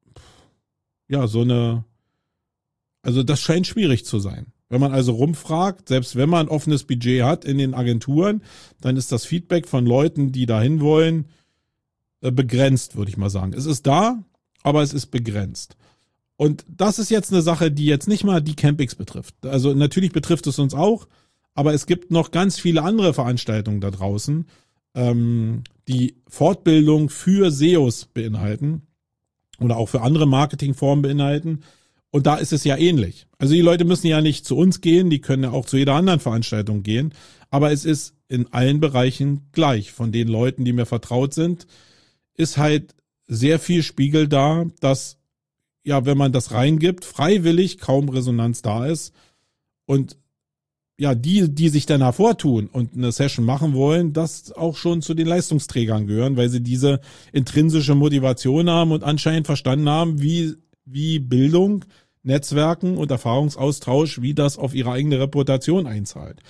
S1: ja, so eine, also das scheint schwierig zu sein. Wenn man also rumfragt, selbst wenn man ein offenes Budget hat in den Agenturen, dann ist das Feedback von Leuten, die dahin wollen, begrenzt, würde ich mal sagen. Es ist da, aber es ist begrenzt. Und das ist jetzt eine Sache, die jetzt nicht mal die Campings betrifft. Also natürlich betrifft es uns auch, aber es gibt noch ganz viele andere Veranstaltungen da draußen, die Fortbildung für S E Os beinhalten. oder auch für andere Marketingformen beinhalten. Und da ist es ja ähnlich. Also die Leute müssen ja nicht zu uns gehen, die können ja auch zu jeder anderen Veranstaltung gehen. Aber es ist in allen Bereichen gleich. Von den Leuten, die mir vertraut sind, ist halt sehr viel Spiegel da, dass, ja, wenn man das reingibt, freiwillig kaum Resonanz da ist. Und ja, die, die sich dann hervortun und eine Session machen wollen, das auch schon zu den Leistungsträgern gehören, weil sie diese intrinsische Motivation haben und anscheinend verstanden haben, wie wie Bildung, Netzwerken und Erfahrungsaustausch, wie das auf ihre eigene Reputation einzahlt.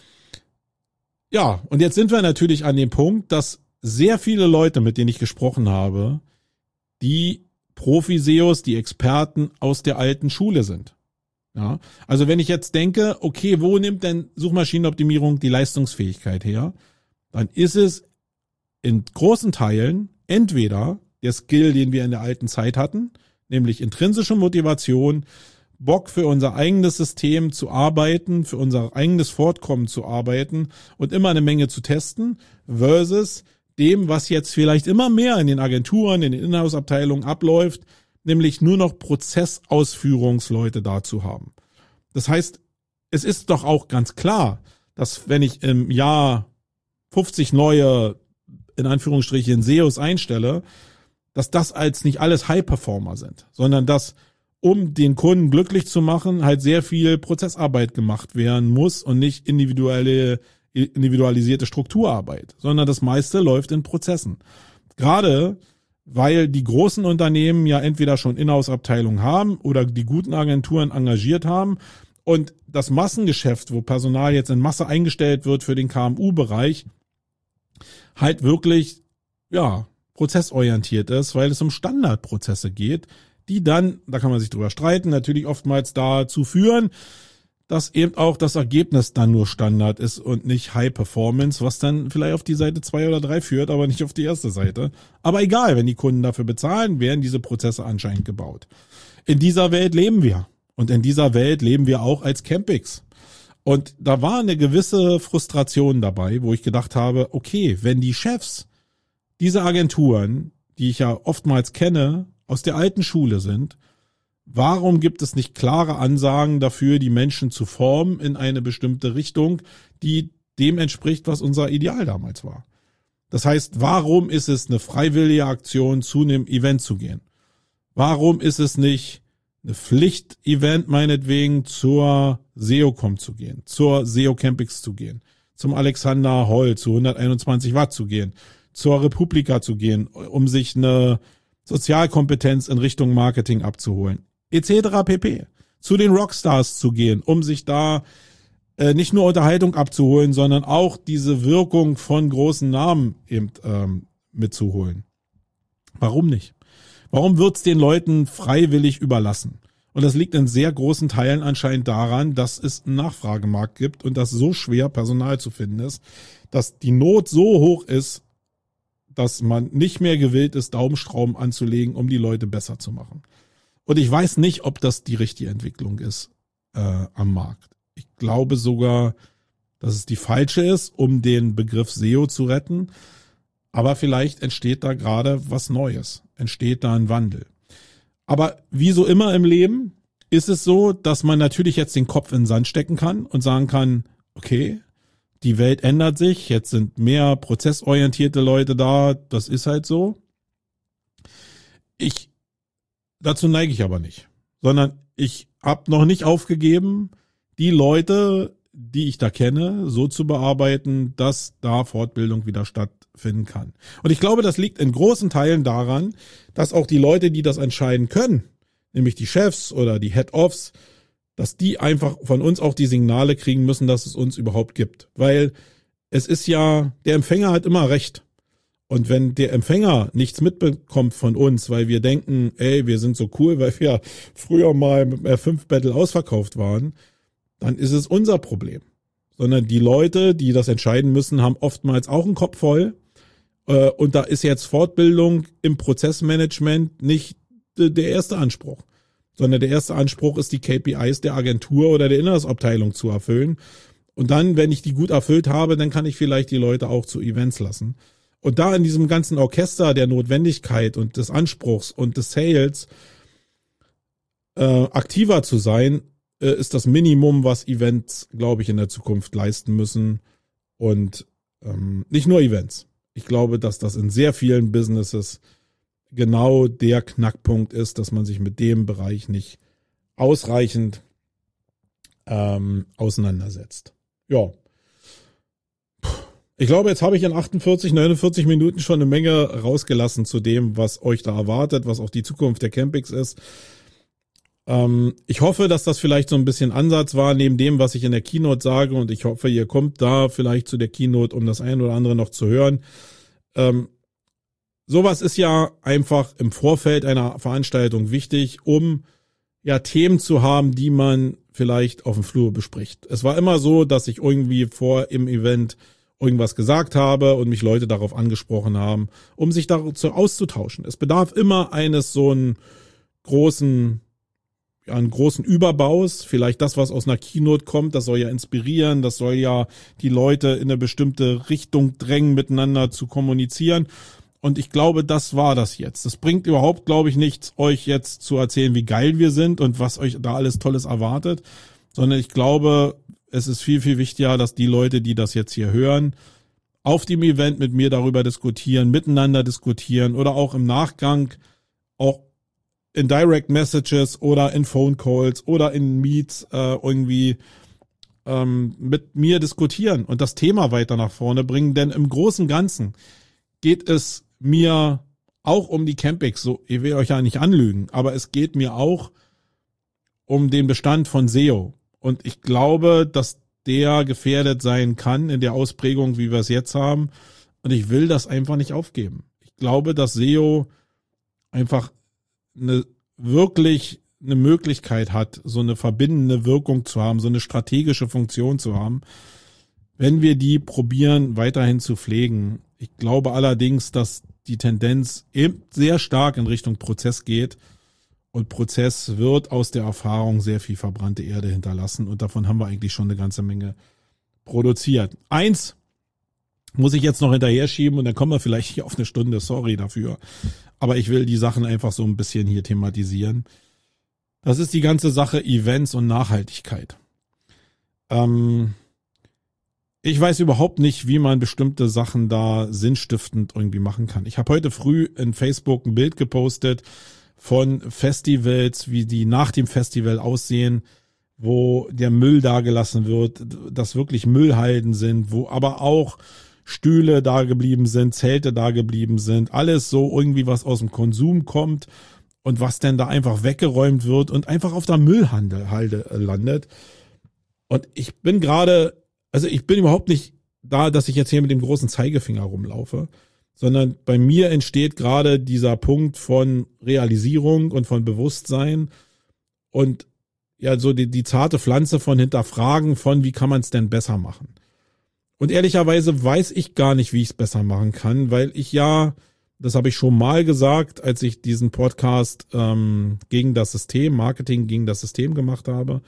S1: Ja, und jetzt sind wir natürlich an dem Punkt, dass sehr viele Leute, mit denen ich gesprochen habe, die Profi-S E Os, die Experten aus der alten Schule sind. Ja, also wenn ich jetzt denke, okay, wo nimmt denn Suchmaschinenoptimierung die Leistungsfähigkeit her? Dann ist es in großen Teilen entweder der Skill, den wir in der alten Zeit hatten, nämlich intrinsische Motivation, Bock für unser eigenes System zu arbeiten, für unser eigenes Fortkommen zu arbeiten und immer eine Menge zu testen, versus dem, was jetzt vielleicht immer mehr in den Agenturen, in den Inhouse-Abteilungen abläuft, nämlich nur noch Prozessausführungsleute dazu haben. Das heißt, es ist doch auch ganz klar, dass wenn ich im Jahr fünfzig neue, in Anführungsstrichen, S E Os einstelle, dass das als nicht alles High-Performer sind, sondern dass, um den Kunden glücklich zu machen, halt sehr viel Prozessarbeit gemacht werden muss und nicht individuelle, individualisierte Strukturarbeit, sondern das meiste läuft in Prozessen. Gerade weil die großen Unternehmen ja entweder schon Inhouse-Abteilungen haben oder die guten Agenturen engagiert haben und das Massengeschäft, wo Personal jetzt in Masse eingestellt wird für den K M U-Bereich, halt wirklich, ja, prozessorientiert ist, weil es um Standardprozesse geht, die dann, da kann man sich drüber streiten, natürlich oftmals dazu führen, dass eben auch das Ergebnis dann nur Standard ist und nicht High Performance, was dann vielleicht auf die Seite zwei oder drei führt, aber nicht auf die erste Seite. Aber egal, wenn die Kunden dafür bezahlen, werden diese Prozesse anscheinend gebaut. In dieser Welt leben wir. Und in dieser Welt leben wir auch als Campix. Und da war eine gewisse Frustration dabei, wo ich gedacht habe, okay, wenn die Chefs diese Agenturen, die ich ja oftmals kenne, aus der alten Schule sind, warum gibt es nicht klare Ansagen dafür, die Menschen zu formen in eine bestimmte Richtung, die dem entspricht, was unser Ideal damals war? Das heißt, warum ist es eine freiwillige Aktion, zu einem Event zu gehen? Warum ist es nicht eine Pflicht-Event meinetwegen zur SEOCom zu gehen, zur S E O Campix zu gehen, zum Alexander Hall zu hunderteinundzwanzig Watt zu gehen, zur Republika zu gehen, um sich eine Sozialkompetenz in Richtung Marketing abzuholen, et cetera pp. Zu den Rockstars zu gehen, um sich da äh, nicht nur Unterhaltung abzuholen, sondern auch diese Wirkung von großen Namen eben ähm, mitzuholen. Warum nicht? Warum wird's den Leuten freiwillig überlassen? Und das liegt in sehr großen Teilen anscheinend daran, dass es einen Nachfragemarkt gibt und dass so schwer Personal zu finden ist, dass die Not so hoch ist, dass man nicht mehr gewillt ist, Daumenschrauben anzulegen, um die Leute besser zu machen. Und ich weiß nicht, ob das die richtige Entwicklung ist äh, am Markt. Ich glaube sogar, dass es die falsche ist, um den Begriff S E O zu retten. Aber vielleicht entsteht da gerade was Neues, entsteht da ein Wandel. Aber wie so immer im Leben ist es so, dass man natürlich jetzt den Kopf in den Sand stecken kann und sagen kann, okay, die Welt ändert sich, jetzt sind mehr prozessorientierte Leute da, das ist halt so. Ich, dazu neige ich aber nicht, sondern ich habe noch nicht aufgegeben, die Leute, die ich da kenne, so zu bearbeiten, dass da Fortbildung wieder stattfinden kann. Und ich glaube, das liegt in großen Teilen daran, dass auch die Leute, die das entscheiden können, nämlich die Chefs oder die Head-Offs, dass die einfach von uns auch die Signale kriegen müssen, dass es uns überhaupt gibt. Weil es ist ja, der Empfänger hat immer recht. Und wenn der Empfänger nichts mitbekommt von uns, weil wir denken, ey, wir sind so cool, weil wir früher mal mit R fünf Battle ausverkauft waren, dann ist es unser Problem. Sondern die Leute, die das entscheiden müssen, haben oftmals auch einen Kopf voll. Und da ist jetzt Fortbildung im Prozessmanagement nicht der erste Anspruch. Sondern der erste Anspruch ist, die K P Is der Agentur oder der Inhouse-Abteilung zu erfüllen. Und dann, wenn ich die gut erfüllt habe, dann kann ich vielleicht die Leute auch zu Events lassen. Und da in diesem ganzen Orchester der Notwendigkeit und des Anspruchs und des Sales äh, aktiver zu sein, äh, ist das Minimum, was Events, glaube ich, in der Zukunft leisten müssen. Und ähm, nicht nur Events. Ich glaube, dass das in sehr vielen Businesses genau der Knackpunkt ist, dass man sich mit dem Bereich nicht ausreichend ähm, auseinandersetzt. Ja. Ich glaube, jetzt habe ich in achtundvierzig, neunundvierzig Minuten schon eine Menge rausgelassen zu dem, was euch da erwartet, was auch die Zukunft der Campix ist. Ähm, ich hoffe, dass das vielleicht so ein bisschen Ansatz war, neben dem, was ich in der Keynote sage, und ich hoffe, ihr kommt da vielleicht zu der Keynote, um das ein oder andere noch zu hören. Ähm, sowas ist ja einfach im Vorfeld einer Veranstaltung wichtig, um ja Themen zu haben, die man vielleicht auf dem Flur bespricht. Es war immer so, dass ich irgendwie vor im Event irgendwas gesagt habe und mich Leute darauf angesprochen haben, um sich dazu auszutauschen. Es bedarf immer eines so einen großen, ja, einen großen Überbaus. Vielleicht das, was aus einer Keynote kommt, das soll ja inspirieren, das soll ja die Leute in eine bestimmte Richtung drängen, miteinander zu kommunizieren. Und ich glaube, das war das jetzt. Es bringt überhaupt, glaube ich, nichts, euch jetzt zu erzählen, wie geil wir sind und was euch da alles Tolles erwartet, sondern ich glaube, es ist viel, viel wichtiger, dass die Leute, die das jetzt hier hören, auf dem Event mit mir darüber diskutieren, miteinander diskutieren oder auch im Nachgang, auch in Direct Messages oder in Phone Calls oder in Meets äh, irgendwie ähm, mit mir diskutieren und das Thema weiter nach vorne bringen. Denn im Großen und Ganzen geht es mir auch um die Campix. So, ich will euch ja nicht anlügen, aber es geht mir auch um den Bestand von S E O. Und ich glaube, dass der gefährdet sein kann in der Ausprägung, wie wir es jetzt haben. Und ich will das einfach nicht aufgeben. Ich glaube, dass S E O einfach eine wirklich eine Möglichkeit hat, so eine verbindende Wirkung zu haben, so eine strategische Funktion zu haben, wenn wir die probieren, weiterhin zu pflegen. Ich glaube allerdings, dass die Tendenz eben sehr stark in Richtung Prozess geht. Und Prozess wird aus der Erfahrung sehr viel verbrannte Erde hinterlassen. Und davon haben wir eigentlich schon eine ganze Menge produziert. Eins muss ich jetzt noch hinterher schieben und dann kommen wir vielleicht hier auf eine Stunde. Sorry dafür. Aber ich will die Sachen einfach so ein bisschen hier thematisieren. Das ist die ganze Sache Events und Nachhaltigkeit. Ähm, ich weiß überhaupt nicht, wie man bestimmte Sachen da sinnstiftend irgendwie machen kann. Ich habe heute früh in Facebook ein Bild gepostet von Festivals, wie die nach dem Festival aussehen, wo der Müll dagelassen wird, dass wirklich Müllhalden sind, wo aber auch Stühle da geblieben sind, Zelte da geblieben sind, alles so irgendwie, was aus dem Konsum kommt und was denn da einfach weggeräumt wird und einfach auf der Müllhalde landet. Und ich bin gerade, also ich bin überhaupt nicht da, dass ich jetzt hier mit dem großen Zeigefinger rumlaufe, sondern bei mir entsteht gerade dieser Punkt von Realisierung und von Bewusstsein und ja, so die, die zarte Pflanze von Hinterfragen von, wie kann man es denn besser machen? Und ehrlicherweise weiß ich gar nicht, wie ich es besser machen kann, weil ich ja, das habe ich schon mal gesagt, als ich diesen Podcast ähm, gegen das System, Marketing gegen das System gemacht habe.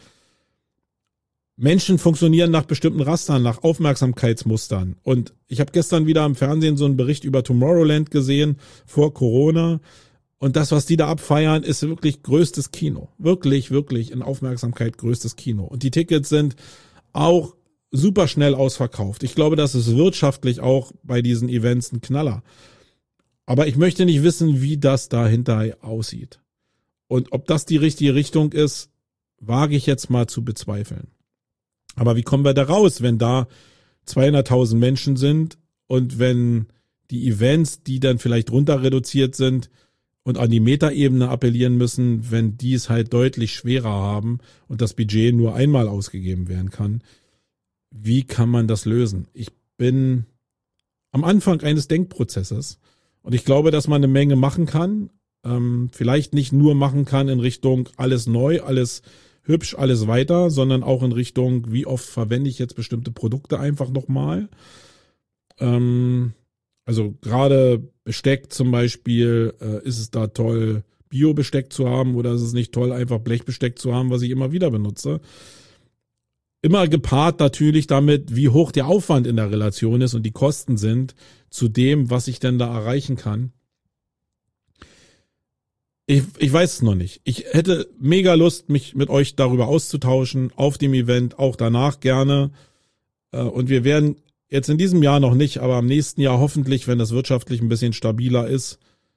S1: Menschen funktionieren nach bestimmten Rastern, nach Aufmerksamkeitsmustern. Und ich habe gestern wieder im Fernsehen so einen Bericht über Tomorrowland gesehen, vor Corona. Und das, was die da abfeiern, ist wirklich größtes Kino. Wirklich, wirklich in Aufmerksamkeit größtes Kino. Und die Tickets sind auch super schnell ausverkauft. Ich glaube, das ist wirtschaftlich auch bei diesen Events ein Knaller. Aber ich möchte nicht wissen, wie das dahinter aussieht. Und ob das die richtige Richtung ist, wage ich jetzt mal zu bezweifeln. Aber wie kommen wir da raus, wenn da zweihunderttausend Menschen sind und wenn die Events, die dann vielleicht runter reduziert sind und an die Metaebene appellieren müssen, wenn die es halt deutlich schwerer haben und das Budget nur einmal ausgegeben werden kann, wie kann man das lösen? Ich bin am Anfang eines Denkprozesses und ich glaube, dass man eine Menge machen kann, ähm, vielleicht nicht nur machen kann in Richtung alles neu, alles hübsch, alles weiter, sondern auch in Richtung, wie oft verwende ich jetzt bestimmte Produkte einfach nochmal. Ähm, also gerade Besteck zum Beispiel, äh, ist es da toll, Bio-Besteck zu haben oder ist es nicht toll, einfach Blechbesteck zu haben, was ich immer wieder benutze? Immer gepaart natürlich damit, wie hoch der Aufwand in der Relation ist und die Kosten sind, zu dem, was ich denn da erreichen kann. Ich, ich weiß es noch nicht. Ich hätte mega Lust, mich mit euch darüber auszutauschen, auf dem Event, auch danach gerne. Und wir werden jetzt in diesem Jahr noch nicht, aber im nächsten Jahr hoffentlich, wenn das wirtschaftlich ein bisschen stabiler ist,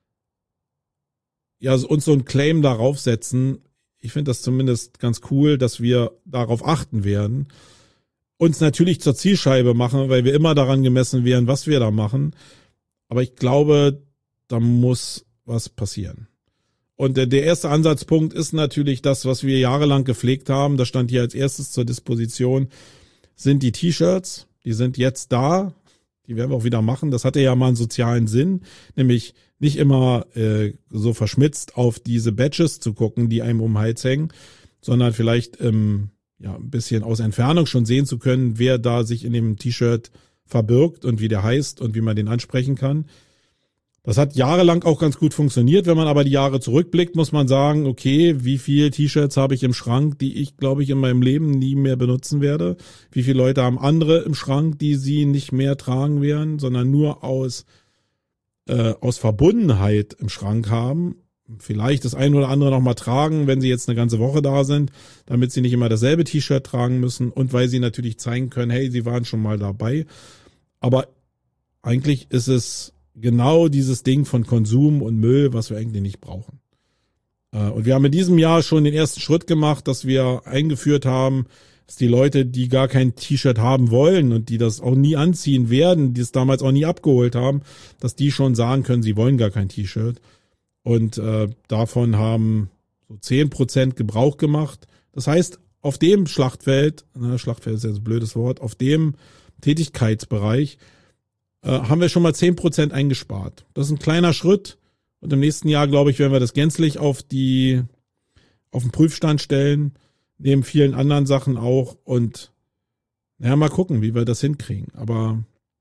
S1: ja, uns so einen Claim darauf setzen. Ich finde das zumindest ganz cool, dass wir darauf achten werden. Uns natürlich zur Zielscheibe machen, weil wir immer daran gemessen werden, was wir da machen. Aber ich glaube, da muss was passieren. Und der erste Ansatzpunkt ist natürlich das, was wir jahrelang gepflegt haben. Das stand hier als erstes zur Disposition, sind die T-Shirts. Die sind jetzt da. Die werden wir auch wieder machen. Das hatte ja mal einen sozialen Sinn, nämlich nicht immer äh, so verschmitzt auf diese Badges zu gucken, die einem um den Hals hängen, sondern vielleicht ähm, ja ein bisschen aus Entfernung schon sehen zu können, wer da sich in dem T-Shirt verbirgt und wie der heißt und wie man den ansprechen kann. Das hat jahrelang auch ganz gut funktioniert. Wenn man aber die Jahre zurückblickt, muss man sagen, okay, wie viele T-Shirts habe ich im Schrank, die ich, glaube ich, in meinem Leben nie mehr benutzen werde? Wie viele Leute haben andere im Schrank, die sie nicht mehr tragen werden, sondern nur aus, äh, aus Verbundenheit im Schrank haben? Vielleicht das ein oder andere nochmal tragen, wenn sie jetzt eine ganze Woche da sind, damit sie nicht immer dasselbe T-Shirt tragen müssen und weil sie natürlich zeigen können, hey, sie waren schon mal dabei. Aber eigentlich ist es genau dieses Ding von Konsum und Müll, was wir eigentlich nicht brauchen. Und wir haben in diesem Jahr schon den ersten Schritt gemacht, dass wir eingeführt haben, dass die Leute, die gar kein T-Shirt haben wollen und die das auch nie anziehen werden, die es damals auch nie abgeholt haben, dass die schon sagen können, sie wollen gar kein T-Shirt. Und äh, davon haben so zehn Prozent Gebrauch gemacht. Das heißt, auf dem Schlachtfeld, ne, Schlachtfeld ist jetzt ein blödes Wort, auf dem Tätigkeitsbereich haben wir schon mal zehn Prozent eingespart. Das ist ein kleiner Schritt und im nächsten Jahr, glaube ich, werden wir das gänzlich auf die auf den Prüfstand stellen, neben vielen anderen Sachen auch und naja, mal gucken, wie wir das hinkriegen. Aber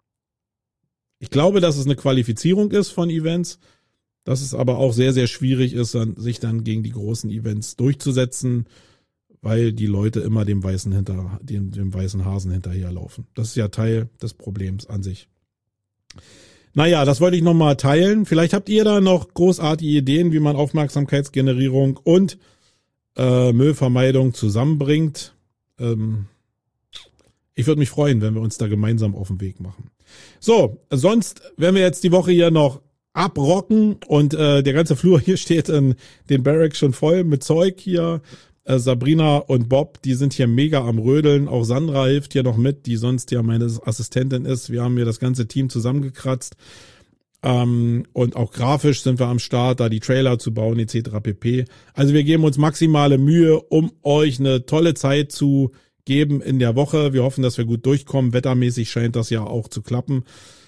S1: ich glaube, dass es eine Qualifizierung ist von Events, dass es aber auch sehr, sehr schwierig ist, sich dann gegen die großen Events durchzusetzen, weil die Leute immer dem weißen hinter dem, dem weißen Hasen hinterherlaufen. Das ist ja Teil des Problems an sich. Naja, das wollte ich nochmal teilen. Vielleicht habt ihr da noch großartige Ideen, wie man Aufmerksamkeitsgenerierung und äh, Müllvermeidung zusammenbringt. Ähm, ich würde mich freuen, wenn wir uns da gemeinsam auf den Weg machen. So, sonst werden wir jetzt die Woche hier noch abrocken und äh, der ganze Flur hier steht in den Barracks schon voll mit Zeug hier. Äh, Sabrina und Bob, die sind hier mega am Rödeln. Auch Sandra hilft hier noch mit, die sonst ja meine Assistentin ist. Wir haben hier das ganze Team zusammengekratzt. Ähm, und auch grafisch sind wir am Start, da die Trailer zu bauen et cetera pp. Also wir geben uns maximale Mühe, um euch eine tolle Zeit zu geben in der Woche. Wir hoffen, dass wir gut durchkommen. Wettermäßig scheint das ja auch zu klappen.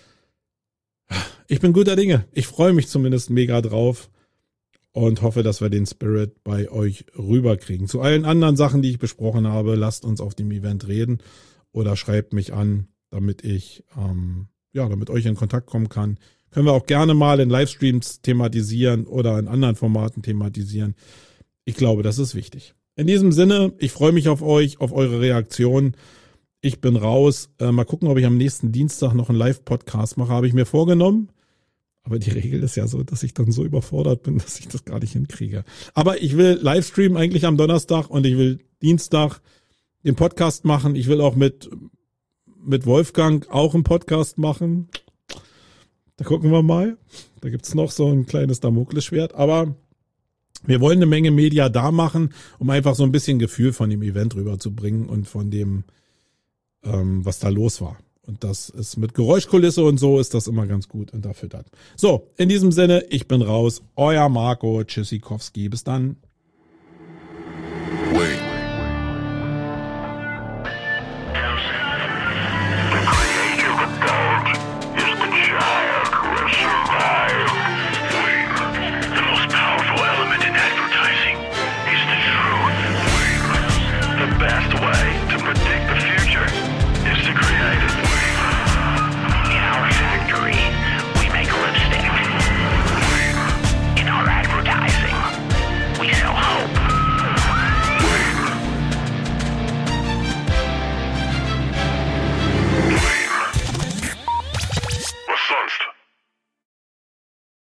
S1: Ich bin guter Dinge. Ich freue mich zumindest mega drauf. Und hoffe, dass wir den Spirit bei euch rüberkriegen. Zu allen anderen Sachen, die ich besprochen habe, lasst uns auf dem Event reden oder schreibt mich an, damit ich, ähm, ja, damit euch in Kontakt kommen kann. Können wir auch gerne mal in Livestreams thematisieren oder in anderen Formaten thematisieren. Ich glaube, das ist wichtig. In diesem Sinne, ich freue mich auf euch, auf eure Reaktion. Ich bin raus. Äh, mal gucken, ob ich am nächsten Dienstag noch einen Live-Podcast mache. Habe ich mir vorgenommen. Aber die Regel ist ja so, dass ich dann so überfordert bin, dass ich das gar nicht hinkriege. Aber ich will Livestream eigentlich am Donnerstag und ich will Dienstag den Podcast machen. Ich will auch mit, mit Wolfgang auch einen Podcast machen. Da gucken wir mal. Da gibt's noch so ein kleines Damoklesschwert. Aber wir wollen eine Menge Media da machen, um einfach so ein bisschen Gefühl von dem Event rüberzubringen und von dem, ähm, was da los war. Und das ist mit Geräuschkulisse und so ist das immer ganz gut unterfüttert. So, in diesem Sinne, ich bin raus. Euer Marco Tschüssikowski. Bis dann.